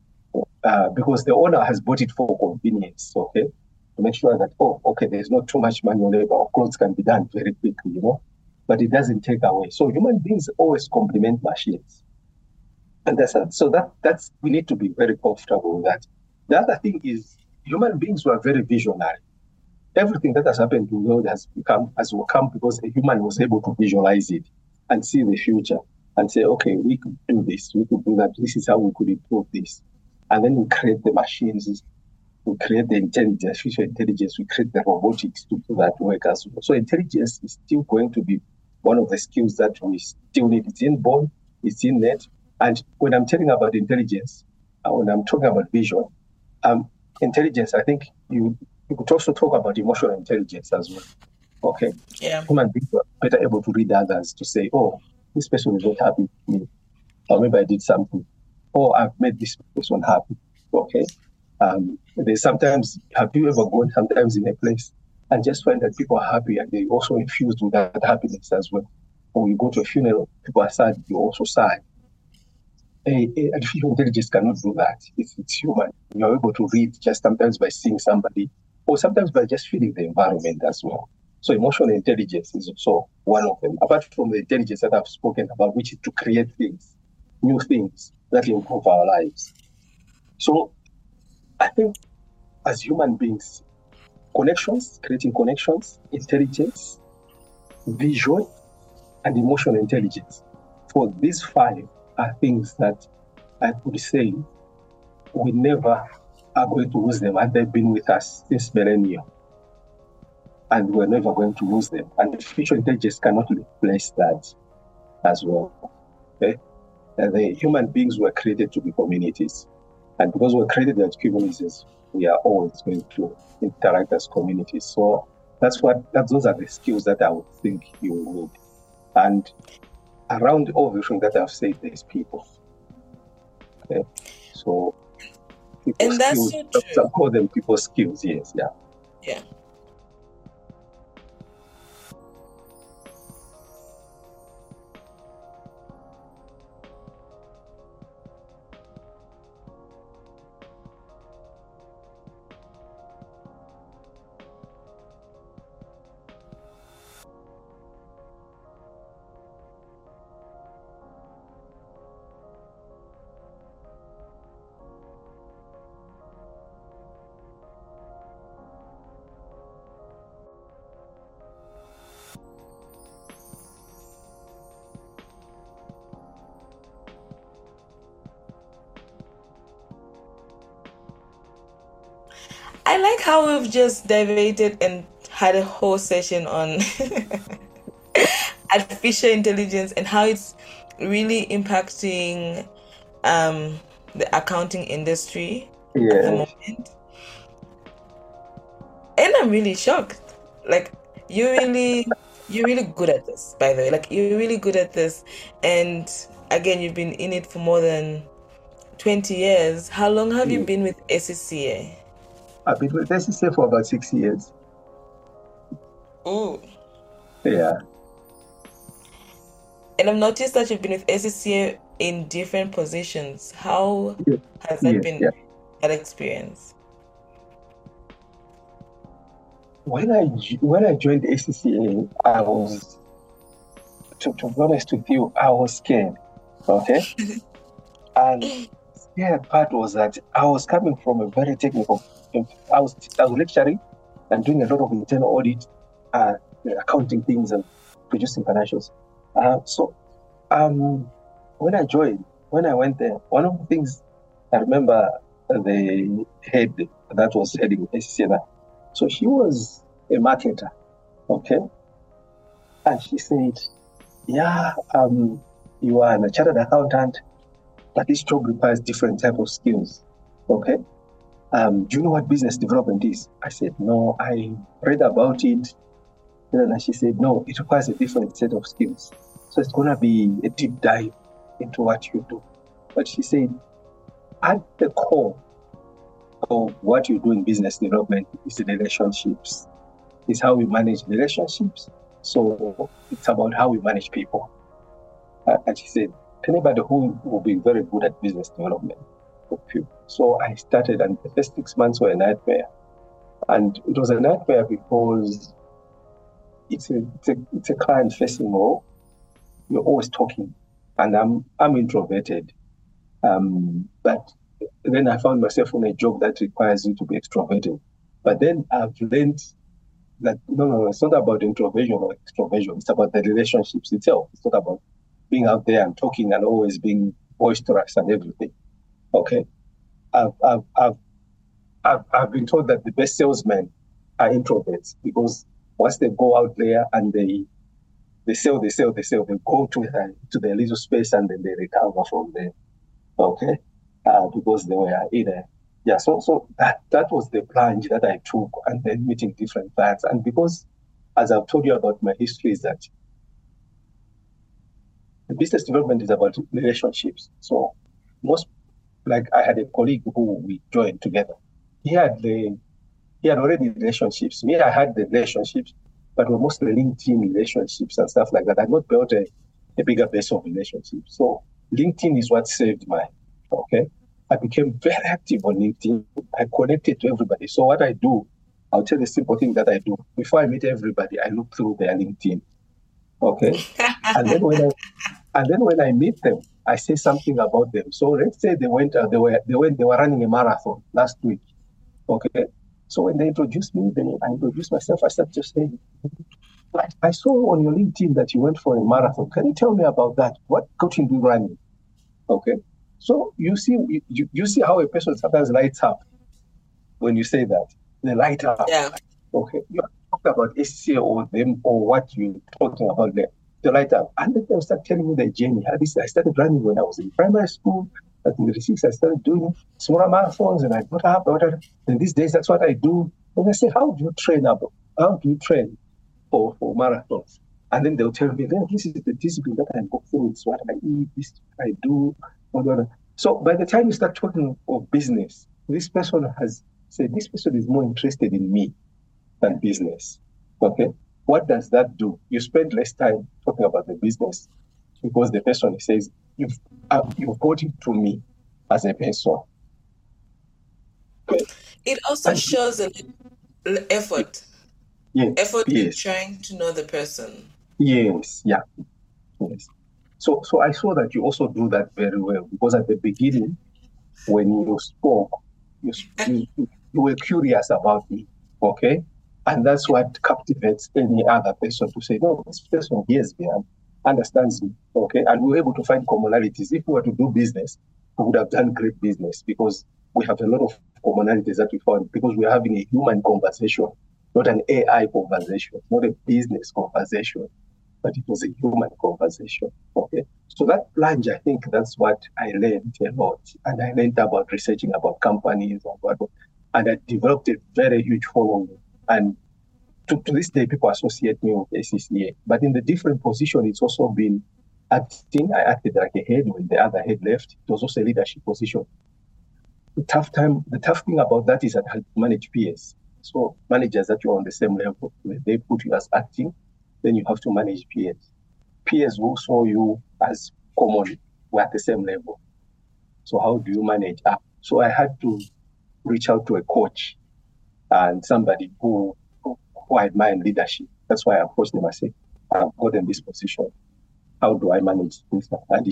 [SPEAKER 2] Because the owner has bought it for convenience, okay? To make sure that, oh, okay, there's not too much manual labor, clothes can be done very quickly, but it doesn't take away. So human beings always complement machines. And that's we need to be very comfortable with that. The other thing is human beings were very visionary. Everything that has happened to the world has come because a human was able to visualize it and see the future and say, okay, we could do this, we could do that, this is how we could improve this. And then we create the machines, we create the intelligence, artificial intelligence, we create the robotics to do that work as well. So intelligence is still going to be one of the skills that we still need. It's inborn, it's innate. And when I'm telling about intelligence, when I'm talking about vision, intelligence, I think you could also talk about emotional intelligence as well. Okay.
[SPEAKER 1] Yeah.
[SPEAKER 2] Human beings are better able to read others to say, oh, this person is not happy with me. Or maybe I did something. Or I've made this person happy. Okay. There's sometimes, have you ever gone sometimes in a place and just find that people are happy and they also infused with that happiness as well? Or you go to a funeral, people are sad, you're also sad. Artificial intelligence cannot do that. It's human. You're able to read just sometimes by seeing somebody, or sometimes by just feeling the environment as well. So emotional intelligence is also one of them. Apart from the intelligence that I've spoken about, which is to create things, new things that improve our lives. So I think as human beings, creating connections, intelligence, vision, and emotional intelligence. For these 5 are things that I could say we never are going to lose them, and they've been with us since millennia. And we're never going to lose them. And artificial intelligence cannot replace that as well. Okay? The human beings were created to be communities. And because we're created as communities, we are always going to interact as communities. So those are the skills that I would think you need. And around all everything that I've said, there's people. Okay? So people
[SPEAKER 1] and that's
[SPEAKER 2] skills,
[SPEAKER 1] so true.
[SPEAKER 2] some call them people skills, yes, yeah.
[SPEAKER 1] Yeah. I like how we've just diverted and had a whole session on artificial intelligence and how it's really impacting um the accounting industry at the
[SPEAKER 2] Yes.
[SPEAKER 1] moment. And I'm really shocked. Like you're really good at this, by the way. Like you're really good at this. And again, you've been in it for more than 20 years. How long have you
[SPEAKER 2] Yeah.
[SPEAKER 1] been with SCCA?
[SPEAKER 2] I've been with SCCA for about 6 years.
[SPEAKER 1] Oh.
[SPEAKER 2] Yeah.
[SPEAKER 1] And I've noticed that you've been with SCCA in different positions. How
[SPEAKER 2] Yes.
[SPEAKER 1] has that
[SPEAKER 2] Yes.
[SPEAKER 1] been
[SPEAKER 2] Yeah.
[SPEAKER 1] that experience?
[SPEAKER 2] When I joined SCCA, I was, to be honest with you, I was scared. Okay. And scared part was that I was coming from a very technical. I was lecturing and doing a lot of internal audit, accounting things and producing financials. So when I went there, one of the things I remember, the head that was heading SCCA, so she was a marketer, okay, and she said, "Yeah, you are a chartered accountant, but this job requires different type of skills, okay. Do you know what business development is?" I said, "No, I read about it." And she said, "No, it requires a different set of skills. So it's going to be a deep dive into what you do." But she said, at the core of what you do in business development is the relationships. It's how we manage relationships. So it's about how we manage people. And she said, anybody who will be very good at business development. So I started, and the first 6 months were a nightmare. And it was a nightmare because it's a client-facing role. You're always talking, and I'm introverted. But then I found myself in a job that requires you to be extroverted. But then I've learned that no, it's not about introversion or extroversion. It's about the relationships itself. It's not about being out there and talking and always being boisterous and everything. Okay, I've been told that the best salesmen are introverts, because once they go out there and they sell, they go to their little space and then they recover from there. Okay, because they were in a, yeah. So that was the plunge that I took, and then meeting different clients. And because, as I've told you about my history, is that the business development is about relationships. So most, like, I had a colleague who we joined together. He had already relationships. Me, I had the relationships, but were mostly LinkedIn relationships and stuff like that. I not built a bigger base of relationships. So LinkedIn is what saved mine. Okay. I became very active on LinkedIn. I connected to everybody. So what I do, I'll tell you a simple thing that I do. Before I meet everybody, I look through their LinkedIn. Okay. And then when I meet them, I say something about them. So let's say they were running a marathon last week. Okay. So when they introduced me, then I introduced myself. I started to say, I saw on your LinkedIn that you went for a marathon. Can you tell me about that? What got you into running? Okay. So you see how a person sometimes lights up when you say that. They light up.
[SPEAKER 1] Yeah.
[SPEAKER 2] Okay. You talk about SCA or them or what you're talking about there. They light up. And then they'll start telling me their journey. I started running when I was in primary school. At the 6, I started doing smaller marathons, and I got up. And these days, that's what I do. And I say, how do you train for marathons? And then they'll tell me, this is the discipline that I go through. It's what I eat, this I do. So by the time you start talking of business, this person has said, this person is more interested in me than business. Okay. What does that do? You spend less time talking about the business, because the person says, you've got it to me as a person. Okay.
[SPEAKER 1] It also shows an effort.
[SPEAKER 2] Yes.
[SPEAKER 1] Effort in
[SPEAKER 2] Yes.
[SPEAKER 1] trying to know the person.
[SPEAKER 2] Yes. Yeah. Yes. So I saw that you also do that very well, because at the beginning, when you spoke, you were curious about me. Okay. And that's what captivates any other person to say, no, this person hears me and understands me. Okay. And we were able to find commonalities. If we were to do business, we would have done great business, because we have a lot of commonalities that we found because we're having a human conversation, not an AI conversation, not a business conversation, but it was a human conversation. Okay. So that plunge, I think that's what I learned a lot. And I learned about researching about companies and I developed a very huge following. And to this day, people associate me with ACCA. But in the different position, it's also been acting. I acted like a head when the other head left. It was also a leadership position. The tough thing about that is that I had to manage peers. So managers that you're on the same level, they put you as acting, then you have to manage peers. Peers who saw you as common, we're at the same level. So how do you manage up? So I had to reach out to a coach and somebody who admire leadership. That's why I approached them. I said, I've gotten this position. How do I manage this? And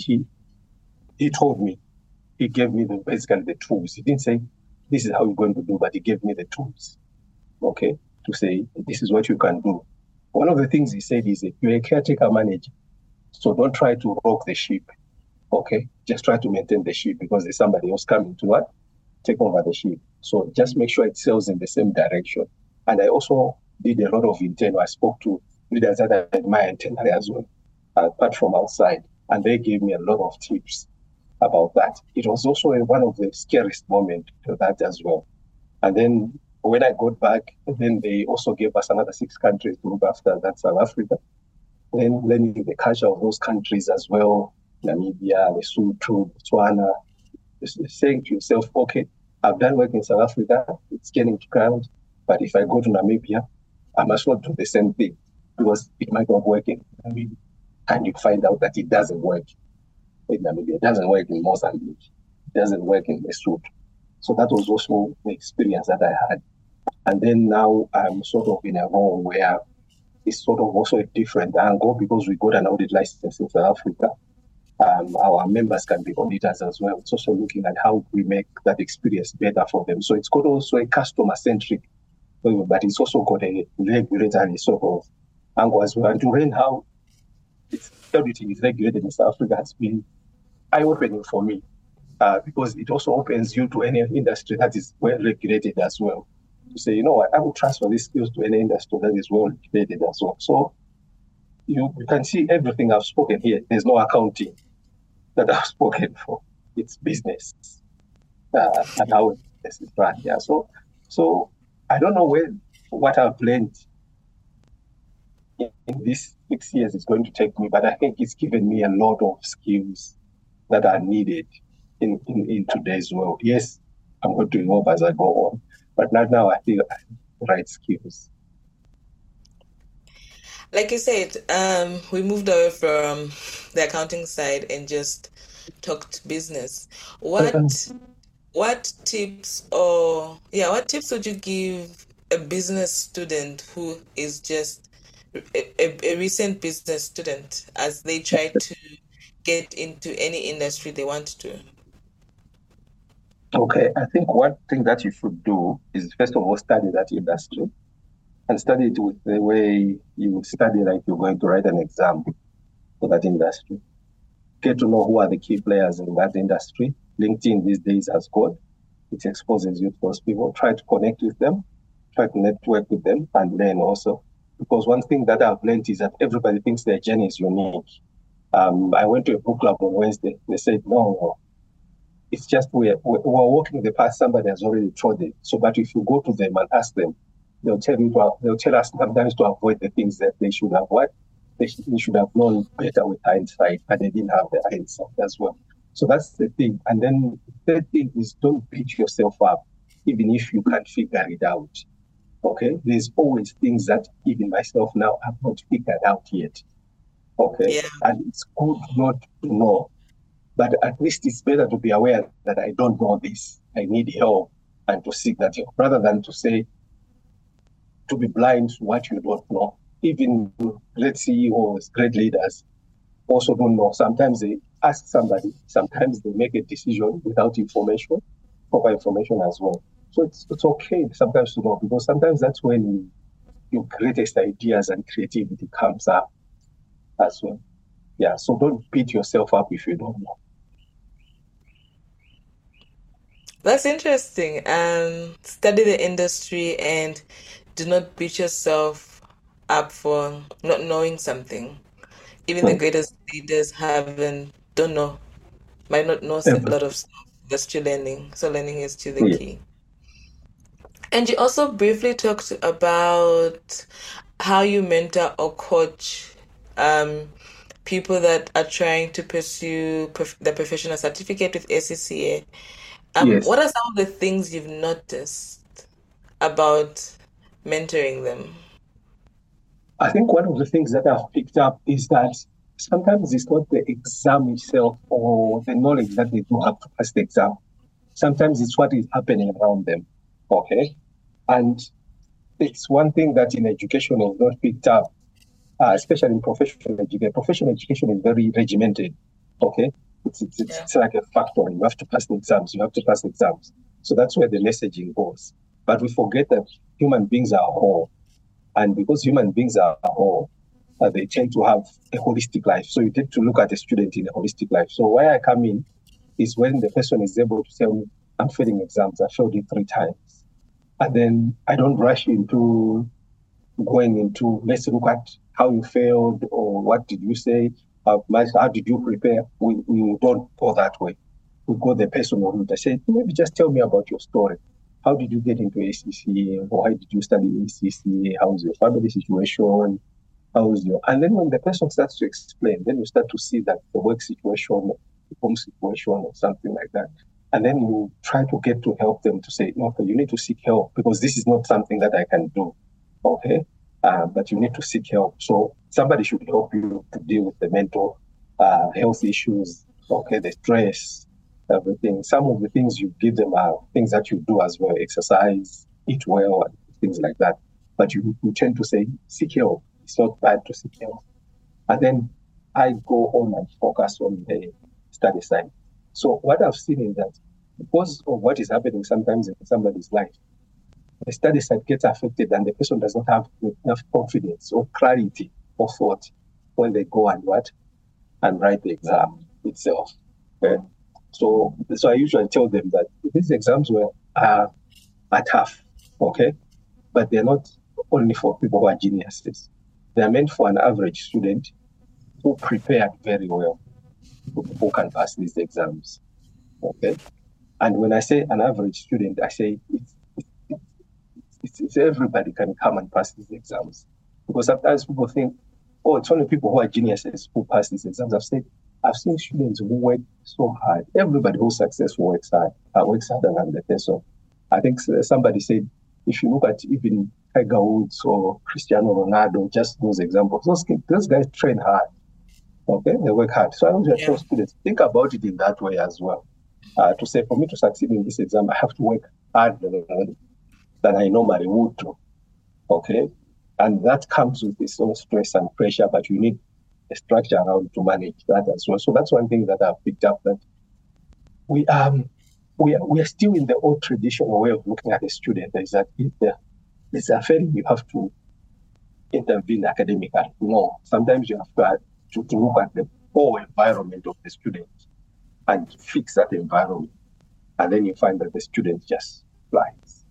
[SPEAKER 2] he told me, he gave me basically the tools. He didn't say, this is how you're going to do, but he gave me the tools, okay, to say, this is what you can do. One of the things he said is, you're a caretaker manager, so don't try to rock the ship, okay? Just try to maintain the ship because there's somebody else coming to what? Take over the ship. So just make sure it sails in the same direction. And I also did a lot of internal. I spoke to leaders that I admire internally as well, apart from outside, and they gave me a lot of tips about that. It was also one of the scariest moments to that as well. And then when I got back, then they also gave us another 6 countries to look after. That's South Africa. Then learning the culture of those countries as well, Namibia, Lesotho, Botswana, saying to yourself, okay, I've done work in South Africa, it's getting to ground, but if I go to Namibia, I must not do the same thing because it might not work in Namibia. And you find out that it doesn't work in Namibia, it doesn't work in Mozambique, it doesn't work in Lesotho. So that was also the experience that I had. And then now I'm sort of in a role where it's sort of also a different angle because we got an audit license in South Africa. Our members can be auditors as well. It's also looking at how we make that experience better for them. So it's got also a customer-centric, but it's also got a regulatory sort of angle as well. And to learn how auditing is regulated in South Africa has been eye-opening for me because it also opens you to any industry that is well regulated as well. To say, you know what, I will transfer these skills to any industry that is well regulated as well. So you can see everything I've spoken here. There's no accounting that I've spoken for. It's business and how this is run. Yeah. So I don't know what I've learned in these 6 years is going to take me, but I think it's given me a lot of skills that are needed in today's world. Yes, I'm going to evolve as I go on, but now I feel I have the right skills.
[SPEAKER 1] Like you said, we moved away from the accounting side and just talked business. What tips would you give a business student who is just a recent business student as they try to get into any industry they want to?
[SPEAKER 2] Okay, I think one thing that you should do is first of all study that industry and study it with the way you would study like you're going to write an exam for that industry. Get to know who are the key players in that industry. LinkedIn these days has got, it exposes you to those people. Try to connect with them, try to network with them and learn also. Because one thing that I've learned is that everybody thinks their journey is unique. I went to a book club on Wednesday. They said, no, it's just we're walking the path somebody has already trodden. So, but if you go to them and ask them, they'll tell us sometimes to avoid the things that they should have they should have known better with hindsight, but they didn't have the hindsight as well. So that's the thing. And then the third thing is don't beat yourself up, even if you can't figure it out. Okay, there's always things that even myself now have not figured out yet. Okay,
[SPEAKER 1] Yeah.
[SPEAKER 2] and it's good not to know, but at least it's better to be aware that I don't know this. I need help and to seek that help rather than to say, to be blind to what you don't know. Even great CEOs, great leaders also don't know. Sometimes they ask somebody, sometimes they make a decision without information, proper information as well. So it's okay sometimes to know because sometimes that's when your greatest ideas and creativity comes up as well. Yeah, so don't beat yourself up if you don't know.
[SPEAKER 1] That's interesting. Study the industry and do not beat yourself up for not knowing something. Even the
[SPEAKER 2] Mm.
[SPEAKER 1] greatest leaders don't know, might not know a
[SPEAKER 2] Every,
[SPEAKER 1] lot of stuff. They're still learning. So learning is still the
[SPEAKER 2] yeah.
[SPEAKER 1] key. And you also briefly talked about how you mentor or coach um, people that are trying to pursue the professional certificate with ACCA.
[SPEAKER 2] Yes.
[SPEAKER 1] What are some of the things you've noticed about mentoring them?
[SPEAKER 2] I think one of the things that I've picked up is that sometimes it's not the exam itself or the knowledge that they do have to pass the exam. Sometimes it's what is happening around them. Okay. And it's one thing that in education is not picked up, especially in professional education. Professional education is very regimented. Okay.
[SPEAKER 1] Yeah.
[SPEAKER 2] It's like a factory. You have to pass the exams. You have to pass the exams. So that's where the messaging goes. But we forget that human beings are whole. And because human beings are whole, they tend to have a holistic life. So you tend to look at a student in a holistic life. So where I come in is when the person is able to tell me, I'm failing exams. I failed it 3 times. And then I don't rush into going into, let's look at how you failed or what did you say, how did you prepare. We don't go that way. We go the personal route. I say, maybe just tell me about your story. How did you get into ACCA? Why did you study ACCA? How's your family situation? How's your... And then when the person starts to explain, then you start to see that the work situation, the home situation, or something like that. And then you try to get to help them to say, no, okay, you need to seek help because this is not something that I can do. Okay. But you need to seek help. So somebody should help you to deal with the mental health issues, okay, the stress, everything. Some of the things you give them are things that you do as well, exercise, eat well, and things like that. But you tend to say, seek help. It's not bad to seek help. And then I go on and focus on the study side. So what I've seen is that because of what is happening sometimes in somebody's life, the study side gets affected and the person does not have enough confidence or clarity of thought when they go and what and write the exam itself. Okay? So I usually tell them that these exams are tough, okay, but they're not only for people who are geniuses. They are meant for an average student who prepared very well, who can pass these exams. Okay, and when I say an average student, I say it's everybody can come and pass these exams. Because sometimes people think, oh, it's only people who are geniuses who pass these exams. I've seen students who work so hard. Everybody who's successful works harder than the person. I think somebody said, if you look at even Tiger Woods or Cristiano Ronaldo, just those examples, those guys train hard. Okay, they work hard. So I want to tell
[SPEAKER 1] Yeah.
[SPEAKER 2] students, think about it in that way as well. To say, for me to succeed in this exam, I have to work harder than I normally would do. Okay. And that comes with its own stress and pressure, but you need a structure around to manage that as well. So that's one thing that I've picked up, that we we are still in the old traditional way of looking at a student. Is that if it's a failing, you have to intervene academically. No, sometimes you have to look at the whole environment of the student and fix that environment. And then you find that the student just flies.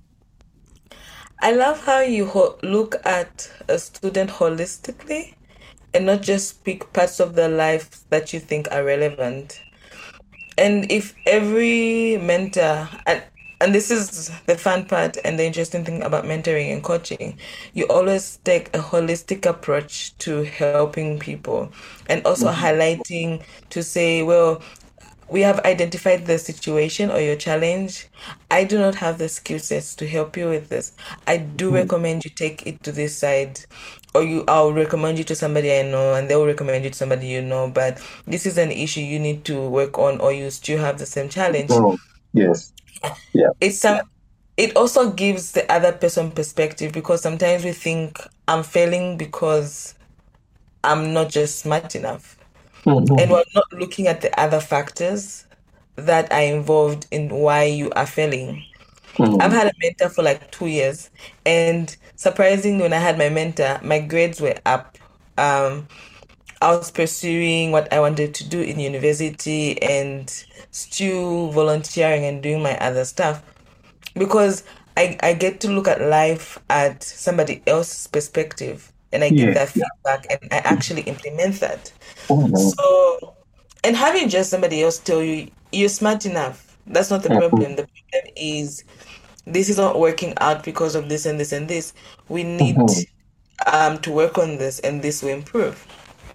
[SPEAKER 1] I love how you look at a student holistically and not just pick parts of their life that you think are relevant. And if every mentor, and this is the fun part and the interesting thing about mentoring and coaching, you always take a holistic approach to helping people and also
[SPEAKER 2] Mhm.
[SPEAKER 1] highlighting to say, well, we have identified the situation or your challenge. I do not have the skill sets to help you with this. I do
[SPEAKER 2] Mhm.
[SPEAKER 1] recommend you take it to this side, or I'll recommend you to somebody I know, and they'll recommend you to somebody you know. But this is an issue you need to work on, or you still have the same challenge.
[SPEAKER 2] Mm. Yes. Yeah.
[SPEAKER 1] It's some. It also gives the other person perspective because sometimes we think I'm failing because I'm not just smart enough. And
[SPEAKER 2] Mhm.
[SPEAKER 1] we're not looking at the other factors that are involved in why you are failing. I've
[SPEAKER 2] Mhm.
[SPEAKER 1] had a mentor for like 2 years, and surprisingly, when I had my mentor, my grades were up. Um, I was pursuing what I wanted to do in university and still volunteering and doing my other stuff because I get to look at life at somebody else's perspective and I get
[SPEAKER 2] Yeah.
[SPEAKER 1] that feedback and I actually implement that.
[SPEAKER 2] Mhm.
[SPEAKER 1] So, and having just somebody else tell you you're smart enough, that's not the
[SPEAKER 2] Mhm.
[SPEAKER 1] problem. The problem is this is not working out because of this and this and this. We need
[SPEAKER 2] Mhm.
[SPEAKER 1] to work on this and this will improve.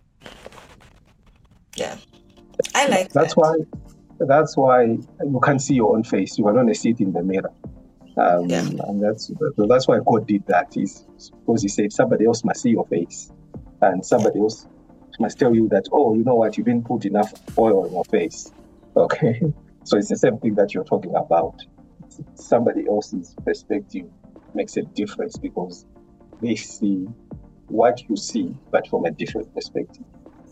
[SPEAKER 1] Yeah, I like
[SPEAKER 2] That's
[SPEAKER 1] that.
[SPEAKER 2] why. That's why you can't see your own face. You can only see it in the mirror.
[SPEAKER 1] Yeah.
[SPEAKER 2] And that's why God did that. Is because He said somebody else must see your face, and
[SPEAKER 1] Yeah.
[SPEAKER 2] somebody else must tell you that, oh, you know what, you didn't put enough oil on your face. Okay, so it's the same thing that you're talking about. Somebody else's perspective makes a difference because they see what you see, but from a different perspective.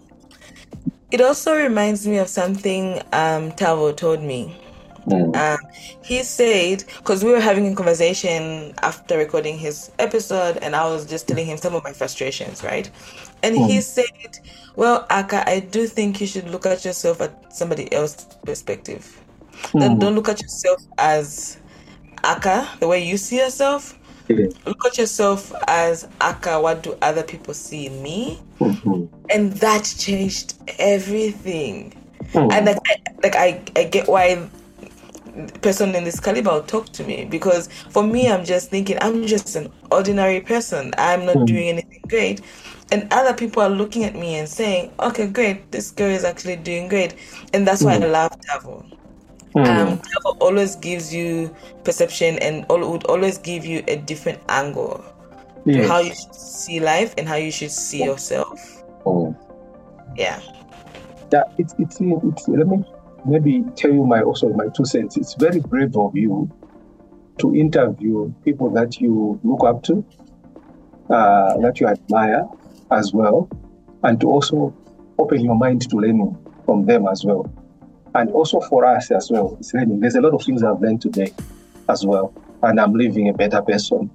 [SPEAKER 1] It also reminds me of something Tavo told me.
[SPEAKER 2] Mm.
[SPEAKER 1] Um, he said, because we were having a conversation after recording his episode, and I was just telling him some of my frustrations, right? And he
[SPEAKER 2] Mm.
[SPEAKER 1] said, well, Aka, I do think you should look at yourself at somebody else's perspective. Then
[SPEAKER 2] Mm.
[SPEAKER 1] don't look at yourself as Aka, the way you see yourself.
[SPEAKER 2] Yeah.
[SPEAKER 1] Look at yourself as Aka, what do other people see in me?
[SPEAKER 2] Mhm.
[SPEAKER 1] And that changed everything. And
[SPEAKER 2] Mm.
[SPEAKER 1] I get why person in this caliber will talk to me because for me I'm just thinking I'm just an ordinary person. I'm not
[SPEAKER 2] Mm.
[SPEAKER 1] doing anything great. And other people are looking at me and saying, okay, great, this girl is actually doing great. And that's why I
[SPEAKER 2] Mm.
[SPEAKER 1] love Tavo.
[SPEAKER 2] Mm.
[SPEAKER 1] Tavo always gives you perception and would always give you a different angle to how you
[SPEAKER 2] Yes.
[SPEAKER 1] should see life and how you should see yourself.
[SPEAKER 2] Mm.
[SPEAKER 1] Yeah.
[SPEAKER 2] Yeah, it's let me maybe tell you my 2 cents. It's very brave of you to interview people that you look up to, that you admire as well, and to also open your mind to learning from them as well. And also for us as well, it's learning. There's a lot of things I've learned today as well, and I'm living a better person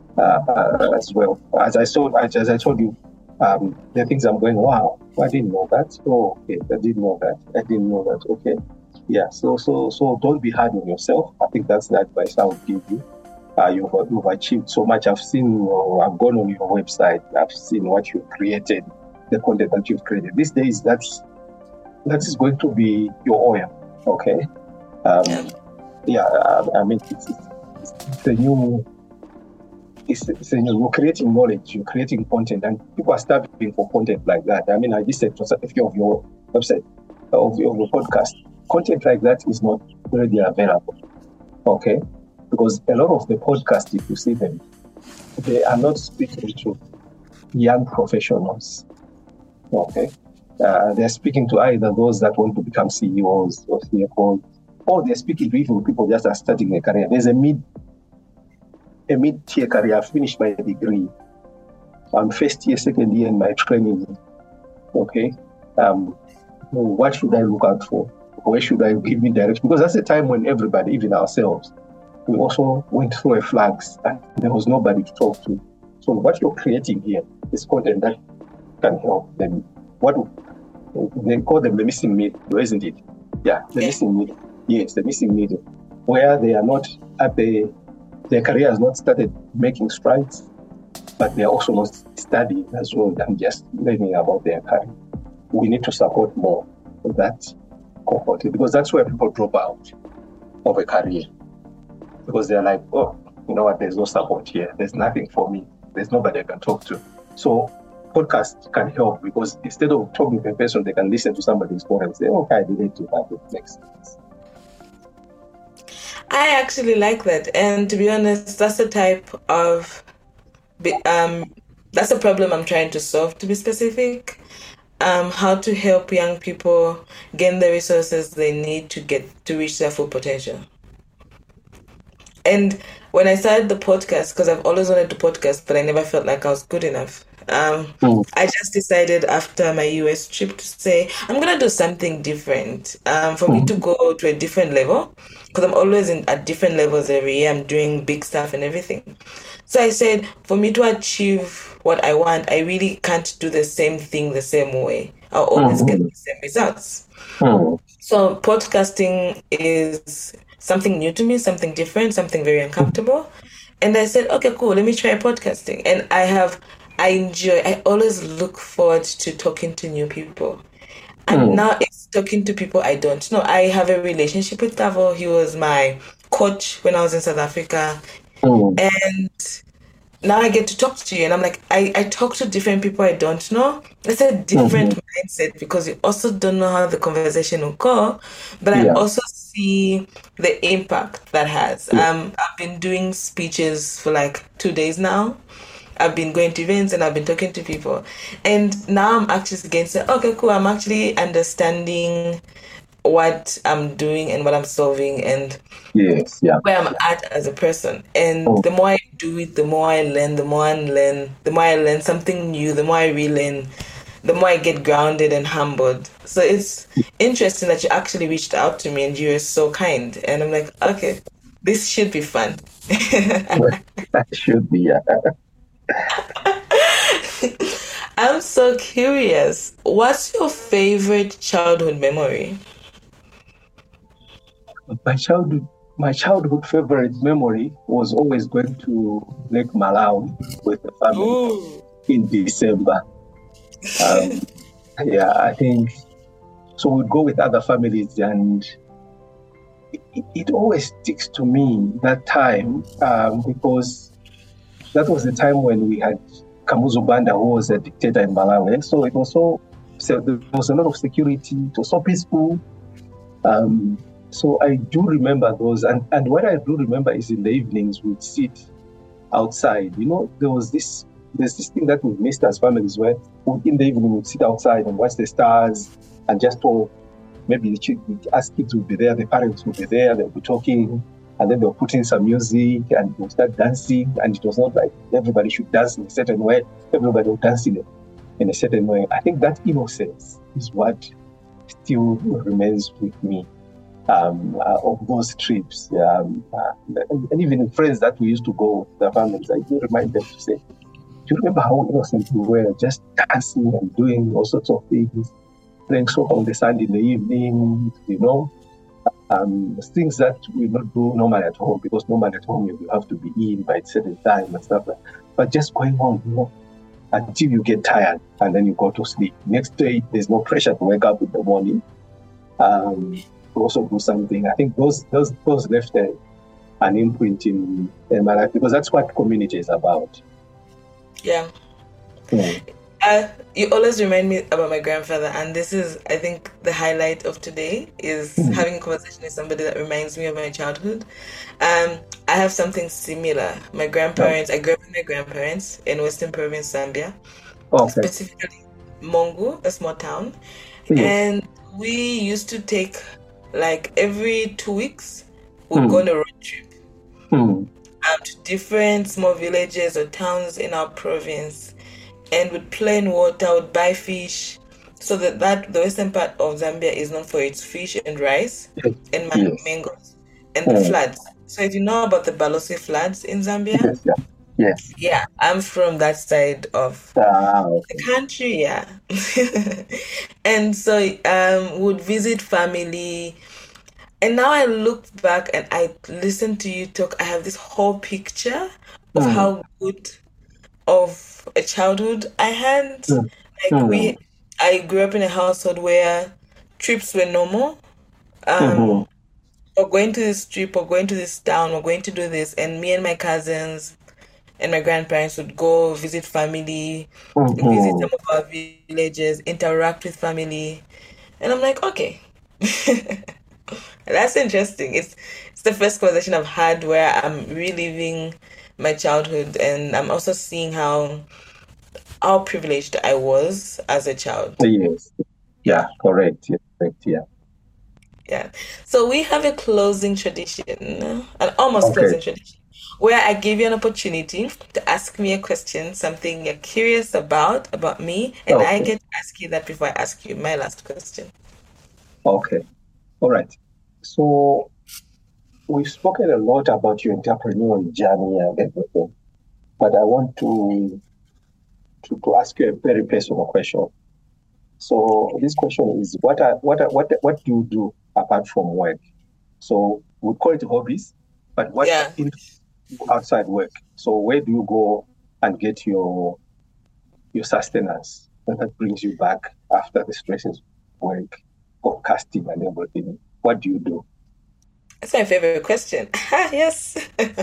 [SPEAKER 2] as well. As I told you, the things I'm going, wow, I didn't know that. Oh, okay, I didn't know that. I didn't know that. Okay, yeah. So don't be hard on yourself. I think that's the advice I would give you. You've achieved so much. I've gone on your website. I've seen what you've created, the content that you've created. These days, that is going to be your oil. Okay.
[SPEAKER 1] Yeah.
[SPEAKER 2] I mean, it's a new. You're creating knowledge, you're creating content, and people are starving for content like that. I mean, I listened to a few of your website, of your podcast. Content like that is not readily available. Okay, because a lot of the podcasts, if you see them, they are not speaking to young professionals. Okay, they're speaking to either those that want to become CEOs or CFOs, or they're speaking to even people just are starting a career. There's a mid-tier career. I've finished my degree. I'm first year, second year in my training. Okay. What should I look out for? Where should I give me direction? Because that's a time when everybody, even ourselves, we also went through a flags and there was nobody to talk to. So what you're creating here is content that can help them. What they call them the missing middle, isn't it? Yeah, the missing middle. Yes, the missing middle, where they are not at their career has not started making strides, but they are also not studying as well and just learning about their career. We need to support more that cohort because that's where people drop out of a career because they're like, oh, you know what, there's no support here. There's nothing for me. There's nobody I can talk to. So podcasts can help because instead of talking to a person, they can listen to somebody's phone and say, okay, I relate to that. It makes sense.
[SPEAKER 1] I actually like that. And to be honest, that's the type of that's a problem I'm trying to solve, to be specific. How to help young people gain the resources they need to get to reach their full potential. And when I started the podcast, because I've always wanted to podcast, but I never felt like I was good enough. I just decided after my US trip to say I'm gonna do something different. For me to go to a different level, because I'm always at different levels every year. I'm doing big stuff and everything. So I said, for me to achieve what I want, I really can't do the same thing the same way. I'll always get the same results. So podcasting is something new to me, something different, something very uncomfortable. And I said, okay, cool, let me try podcasting. And I always look forward to talking to new people. And now it's talking to people I don't know. I have a relationship with Tavo. He was my coach when I was in South Africa. And now I get to talk to you. And I'm like, I talk to different people I don't know. It's a different mindset because you also don't know how the conversation will go. But I also see the impact that has. I've been doing speeches for like 2 days now. I've been going to events and I've been talking to people. And now I'm actually again saying, okay, cool, I'm actually understanding what I'm doing and what I'm solving and where I'm at as a person. And the more I do it, the more I learn, the more I learn something new, the more I relearn, the more I get grounded and humbled. So it's interesting that you actually reached out to me and you were so kind. And I'm like, okay, this should be fun.
[SPEAKER 2] That should be, yeah.
[SPEAKER 1] I'm so curious. What's your favorite childhood memory?
[SPEAKER 2] My childhood favorite memory was always going to Lake Malawi with the family in December. I think so. We'd go with other families, and it always sticks to me that time because that was the time when we had Kamuzu Banda, who was a dictator in Malawi. So it was so there was a lot of security. It was so peaceful. So I do remember those, and what I do remember is in the evenings we'd sit outside. You know, there's this thing that we've missed as families where in the evening we'd sit outside and watch the stars and just talk. Maybe as kids would be there, the parents would be there, they'll be talking, and then they'll put in some music and we'll start dancing. And it was not like everybody should dance in a certain way. Everybody will dance in a certain way. I think that innocence is what still remains with me. Of those trips, and even friends that we used to go with the families, I do remind them to say, "Do you remember how innocent we were, just dancing and doing all sorts of things, playing soccer on the sand in the evening, you know, things that we not do normally at home because normally at home you have to be in by a certain time and stuff like that. But just going on, you know, until you get tired and then you go to sleep. Next day, there's no pressure to wake up in the morning." Also do something. I think those left an imprint in my life because that's what community is about.
[SPEAKER 1] Yeah. You always remind me about my grandfather, and this is, I think, the highlight of today is having a conversation with somebody that reminds me of my childhood. I have something similar. I grew up with my grandparents in Western Province, Zambia, specifically Mongu, a small town, and we used to take like every 2 weeks, we'd go on a road trip to different small villages or towns in our province, and we'd play in water, would buy fish. So that the western part of Zambia is known for its fish and rice and mangoes and the floods. So if you know about the Balosi floods in Zambia, yeah, I'm from that side of the country, and so would visit family. And now I look back and I listen to you talk. I have this whole picture of how good of a childhood I had. I grew up in a household where trips were normal. Or going to this trip, or going to this town, or going to do this, and me and my cousins and my grandparents would go visit family, visit some of our villages, interact with family, and I'm like, okay, that's interesting. It's the first conversation I've had where I'm reliving my childhood, and I'm also seeing how privileged I was as a child.
[SPEAKER 2] Yes, yeah, correct, yeah.
[SPEAKER 1] Yeah. So we have a closing tradition, an almost closing tradition. where I give you an opportunity to ask me a question, something you're curious about me, and I
[SPEAKER 2] Okay.
[SPEAKER 1] get to ask you that before I ask you my last question.
[SPEAKER 2] Okay. All right. So we've spoken a lot about your entrepreneurial journey and everything, but I want to ask you a very personal question. So this question is, what do you do apart from work? So we call it hobbies, but what
[SPEAKER 1] Yeah.
[SPEAKER 2] interests you outside work? So where do you go and get your sustenance that brings you back after the stresses of work, podcasting and everything? What do you do?
[SPEAKER 1] That's my favorite question. Yes.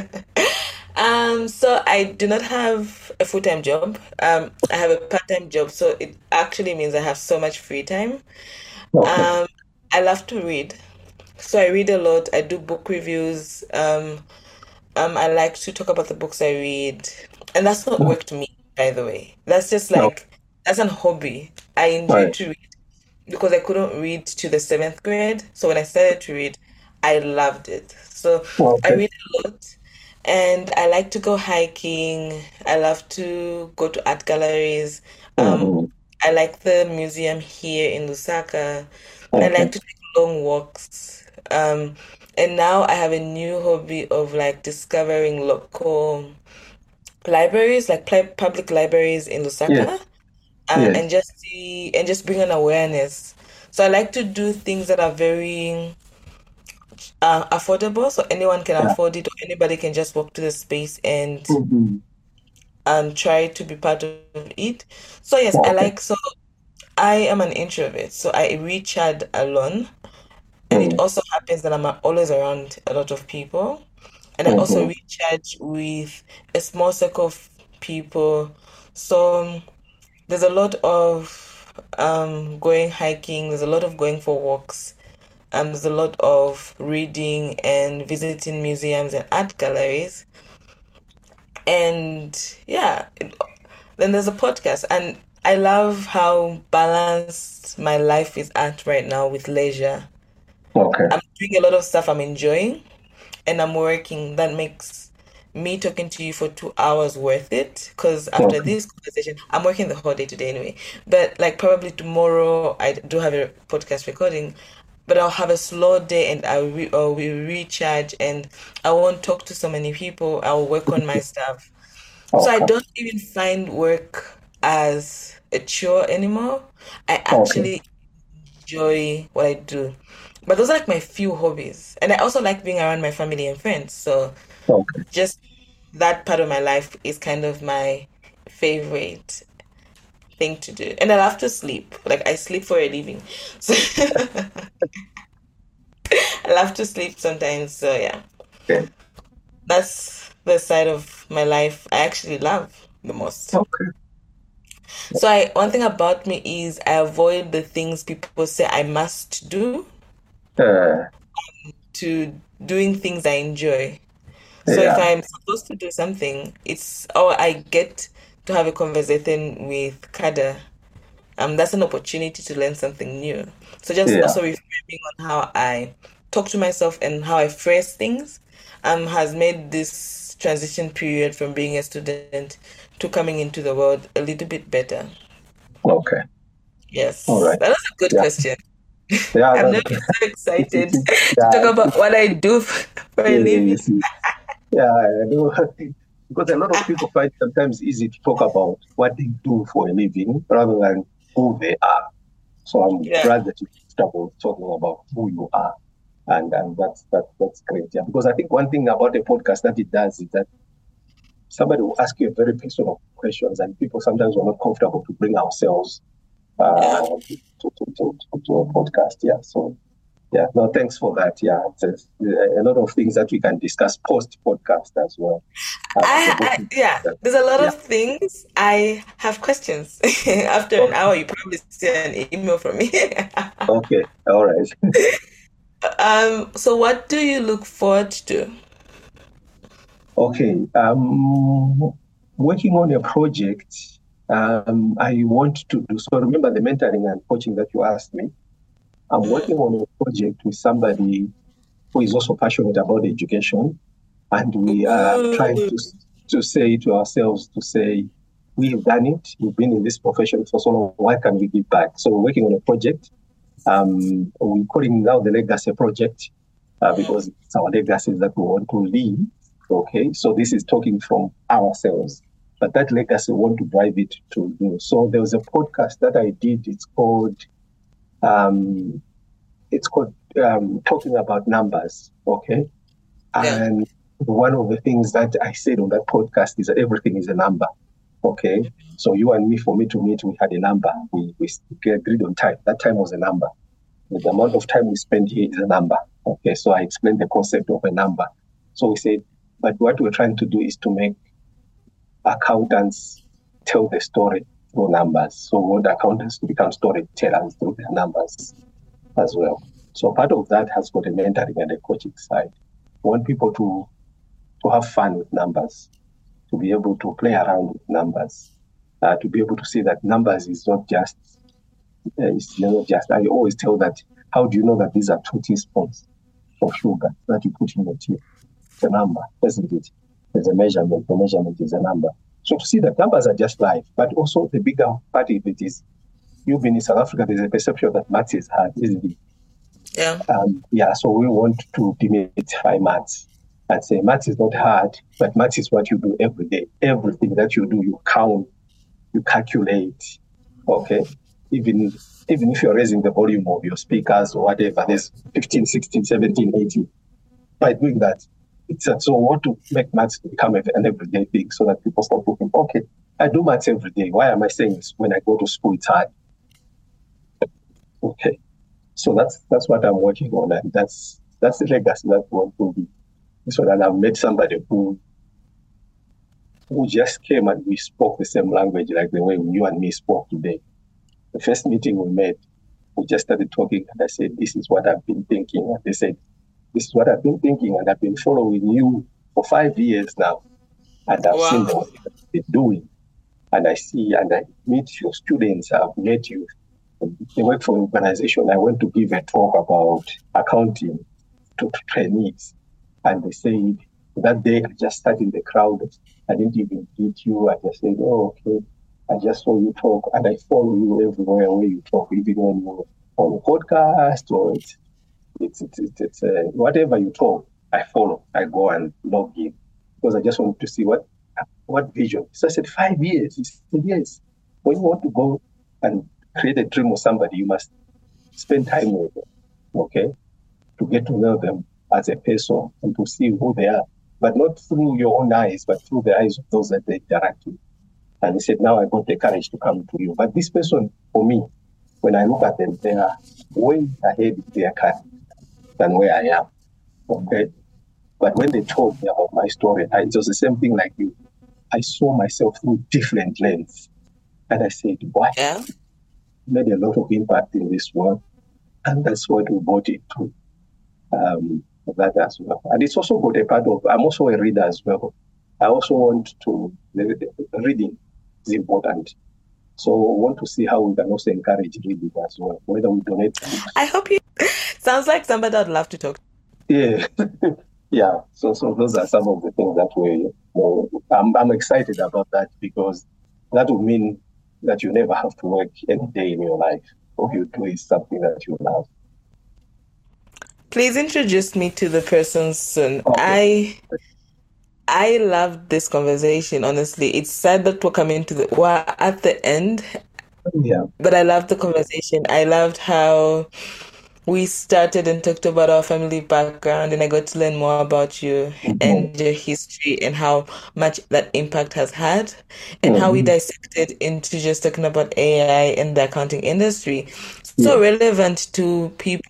[SPEAKER 1] So I do not have a full-time job. I have a part-time job, so it actually means I have so much free time.
[SPEAKER 2] Okay.
[SPEAKER 1] Um, I love to read. So I read a lot. I do book reviews. I like to talk about the books I read. And that's not
[SPEAKER 2] Mm.
[SPEAKER 1] work to me, by the way. That's just
[SPEAKER 2] No.
[SPEAKER 1] like that's an hobby. I enjoy
[SPEAKER 2] Right.
[SPEAKER 1] to read because I couldn't read to the seventh grade. So when I started to read, I loved it. So I
[SPEAKER 2] Okay.
[SPEAKER 1] read a lot and I like to go hiking. I love to go to art galleries. Um,
[SPEAKER 2] Mm-hmm.
[SPEAKER 1] I like the museum here in Lusaka. I
[SPEAKER 2] Okay.
[SPEAKER 1] like to take long walks. And now I have a new hobby of like discovering local libraries, like public libraries in Lusaka,
[SPEAKER 2] Yes. Yes.
[SPEAKER 1] and just bring an awareness. So I like to do things that are very affordable, so anyone can
[SPEAKER 2] Yeah.
[SPEAKER 1] afford it, or anybody can just walk to the space
[SPEAKER 2] Mm-hmm.
[SPEAKER 1] and try to be part of it. So yes,
[SPEAKER 2] Okay.
[SPEAKER 1] I am an introvert, so I recharge alone, and it
[SPEAKER 2] Mm-hmm.
[SPEAKER 1] also happens that I'm always around a lot of people, and I also
[SPEAKER 2] Mm-hmm.
[SPEAKER 1] recharge with a small circle of people. So there's a lot of going hiking, there's a lot of going for walks, there's a lot of reading and visiting museums and art galleries. And yeah, then there's a podcast. And I love how balanced my life is at right now with leisure.
[SPEAKER 2] Okay.
[SPEAKER 1] I'm doing a lot of stuff I'm enjoying and I'm working. That makes me talking to you for 2 hours worth it. Because after
[SPEAKER 2] Okay.
[SPEAKER 1] this conversation, I'm working the whole day today anyway. But like probably tomorrow, I do have a podcast recording. But I'll have a slow day and I will recharge and I won't talk to so many people. I'll work on my stuff. So I
[SPEAKER 2] Okay.
[SPEAKER 1] don't even find work as a chore anymore. I
[SPEAKER 2] Okay.
[SPEAKER 1] actually enjoy what I do. But those are like my few hobbies. And I also like being around my family and friends. So
[SPEAKER 2] Okay.
[SPEAKER 1] just that part of my life is kind of my favorite thing to do. And I love to sleep. Like I sleep for a living. So I love to sleep sometimes. So yeah,
[SPEAKER 2] Okay.
[SPEAKER 1] that's the side of my life I actually love the most.
[SPEAKER 2] Okay.
[SPEAKER 1] So one thing about me is I avoid the things people say I must do
[SPEAKER 2] Uh,
[SPEAKER 1] to doing things I enjoy. So if
[SPEAKER 2] yeah.
[SPEAKER 1] I'm supposed to do something, or I get to have a conversation with Kada. That's an opportunity to learn something new. So just
[SPEAKER 2] Yeah.
[SPEAKER 1] also reframing on how I talk to myself and how I phrase things, has made this transition period from being a student to coming into the world a little bit better.
[SPEAKER 2] Okay. All
[SPEAKER 1] Yes,
[SPEAKER 2] right.
[SPEAKER 1] that was a good
[SPEAKER 2] Yeah.
[SPEAKER 1] question.
[SPEAKER 2] Yeah.
[SPEAKER 1] I've
[SPEAKER 2] That's
[SPEAKER 1] never
[SPEAKER 2] good.
[SPEAKER 1] been so excited to
[SPEAKER 2] Yeah.
[SPEAKER 1] talk about what I do for a living.
[SPEAKER 2] Yes. Yeah. I know. Because a lot of people find it sometimes easy to talk about what they do for a living rather than who they are. So I'm
[SPEAKER 1] Yeah.
[SPEAKER 2] glad that you started talking about who you are. And that's great. Yeah. Because I think one thing about a podcast that it does is that somebody will ask you a very personal questions, and people sometimes are not comfortable to bring ourselves
[SPEAKER 1] Yeah.
[SPEAKER 2] to a podcast. Yeah. So yeah, no, thanks for that. Yeah, it's a lot of things that we can discuss post podcast as well.
[SPEAKER 1] Yeah, there's a lot
[SPEAKER 2] Yeah.
[SPEAKER 1] of things. I have questions. After an
[SPEAKER 2] Okay.
[SPEAKER 1] hour, you probably see an email from me.
[SPEAKER 2] Okay. All right.
[SPEAKER 1] So what do you look forward to?
[SPEAKER 2] Okay. Working on a project. I want to do. So remember the mentoring and coaching that you asked me. I'm
[SPEAKER 1] Mm,
[SPEAKER 2] working on a project with somebody who is also passionate about education. And we are trying to say to ourselves, we've done it, we've been in this profession for so long, why can't we give back? So we're working on a project. We're calling now the Legacy Project because it's our legacies that we want to leave. Okay, so this is talking from ourselves, but that legacy we want to drive it to you. So there was a podcast that I did. It's called Talking About Numbers. Okay, and one of the things that I said on that podcast is that everything is a number. Okay, so you and me, for me to meet, we had a number. We agreed on time. That time was a number. The amount of time we spend here is a number. Okay, so I explained the concept of a number. So we said, but what we're trying to do is to make accountants tell the story through numbers. So we want accountants to become storytellers through their numbers as well. So part of that has got a mentoring and a coaching side. We want people to have fun with numbers, to be able to play around with numbers, to be able to see that numbers is not just, I always tell that, how do you know that these are 2 teaspoons of sugar that you put in your tea? It's a number, isn't it? There's a measurement. The measurement is a number. So to see that numbers are just life, but also the bigger part of it is, you've been in South Africa, there's a perception that maths is hard, isn't it? So we want to demystify maths and say maths is not hard, but maths is what you do every day. Everything that you do, you count, you calculate, okay? Even if you're raising the volume of your speakers or whatever, there's 15, 16, 17, 18. By doing that, so we want to make maths become an everyday thing so that people start thinking, okay, I do maths every day. Why am I saying this? When I go to school, it's hard. Okay. So that's what I'm working on, and that's the legacy that we want to be. So that I've met somebody who just came and we spoke the same language like the way you and me spoke today. The first meeting we met, we just started talking, and I said, this is what I've been thinking. And they said, this is what I've been thinking, and I've been following you for 5 years now. And I've seen what you've been doing. And I see, and I meet your students, I've met you. They work for an organization. I went to give a talk about accounting to trainees. And they said, that day I just sat in the crowd. I didn't even greet you. I just said, oh, okay. I just saw you talk, and I follow you everywhere where you talk, even when you're on a podcast or it's whatever you talk, I follow. I go and log in because I just want to see what vision. So I said 5 years. He said, yes. When you want to go and create a dream with somebody, you must spend time with them, okay, to get to know them as a person and to see who they are, but not through your own eyes, but through the eyes of those that they interact with. And he said, now I got the courage to come to you. But this person, for me, when I look at them, they are way ahead of their career than where I am, okay? But when they told me about my story, it was the same thing like you. I saw myself through different lenses. And I said, what?
[SPEAKER 1] Yeah.
[SPEAKER 2] Made a lot of impact in this world. And that's what we brought it to that as well. And it's also got a part of, I'm also a reader as well. I also want to, reading is important. So we want to see how we can also encourage reading as well, whether we donate.
[SPEAKER 1] I hope you, sounds like somebody I'd love to talk to.
[SPEAKER 2] Yeah. Yeah. So those are some of the things that I'm excited about that, because that would mean that you never have to work any day in your life. All you do is something that you love.
[SPEAKER 1] Please introduce me to the person soon. Okay. I loved this conversation, honestly. It's sad that we're coming to we're at the end.
[SPEAKER 2] Yeah.
[SPEAKER 1] But I loved the conversation. I loved how we started and talked about our family background, and I got to learn more about you and your history and how much that impact has had, and how we dissected into just talking about AI and the accounting industry. So relevant to people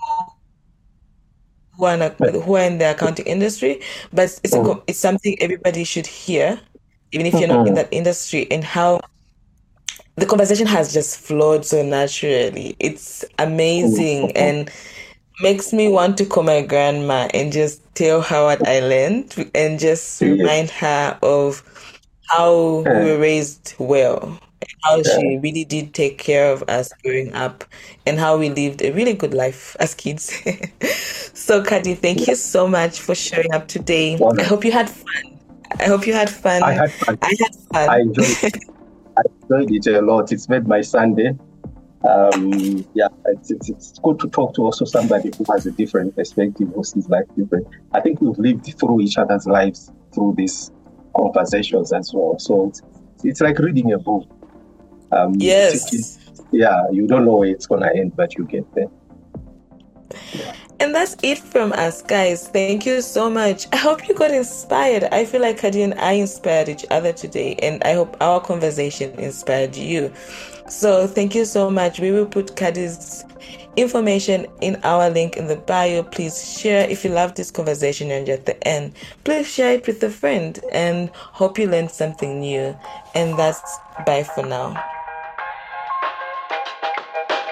[SPEAKER 1] who are in the accounting industry, but it's something everybody should hear, even if you're not in that industry, and how the conversation has just flowed so naturally. It's amazing and makes me want to call my grandma and just tell her what I learned and just remind her of how we were raised well, how she really did take care of us growing up, and how we lived a really good life as kids. So, Kadi, thank you so much for showing up today.
[SPEAKER 2] All
[SPEAKER 1] I
[SPEAKER 2] right.
[SPEAKER 1] hope you had fun. I hope you had
[SPEAKER 2] I
[SPEAKER 1] fun.
[SPEAKER 2] had fun.
[SPEAKER 1] I had
[SPEAKER 2] I
[SPEAKER 1] fun.
[SPEAKER 2] enjoyed I enjoyed it a lot. It's made my Sunday. Yeah, it's good to talk to also somebody who has a different perspective, who sees life different. I think we've lived through each other's lives through these conversations as well. So it's like reading a book.
[SPEAKER 1] Yes.
[SPEAKER 2] Yeah, you don't know where it's gonna end, but you get there. Yeah.
[SPEAKER 1] And that's it from us, guys. Thank you so much. I hope you got inspired. I feel like Kadi and I inspired each other today, and I hope our conversation inspired you. So, thank you so much. We will put Kadi's information in our link in the bio. Please share if you love this conversation and you're at the end. Please share it with a friend and hope you learned something new. And that's bye for now.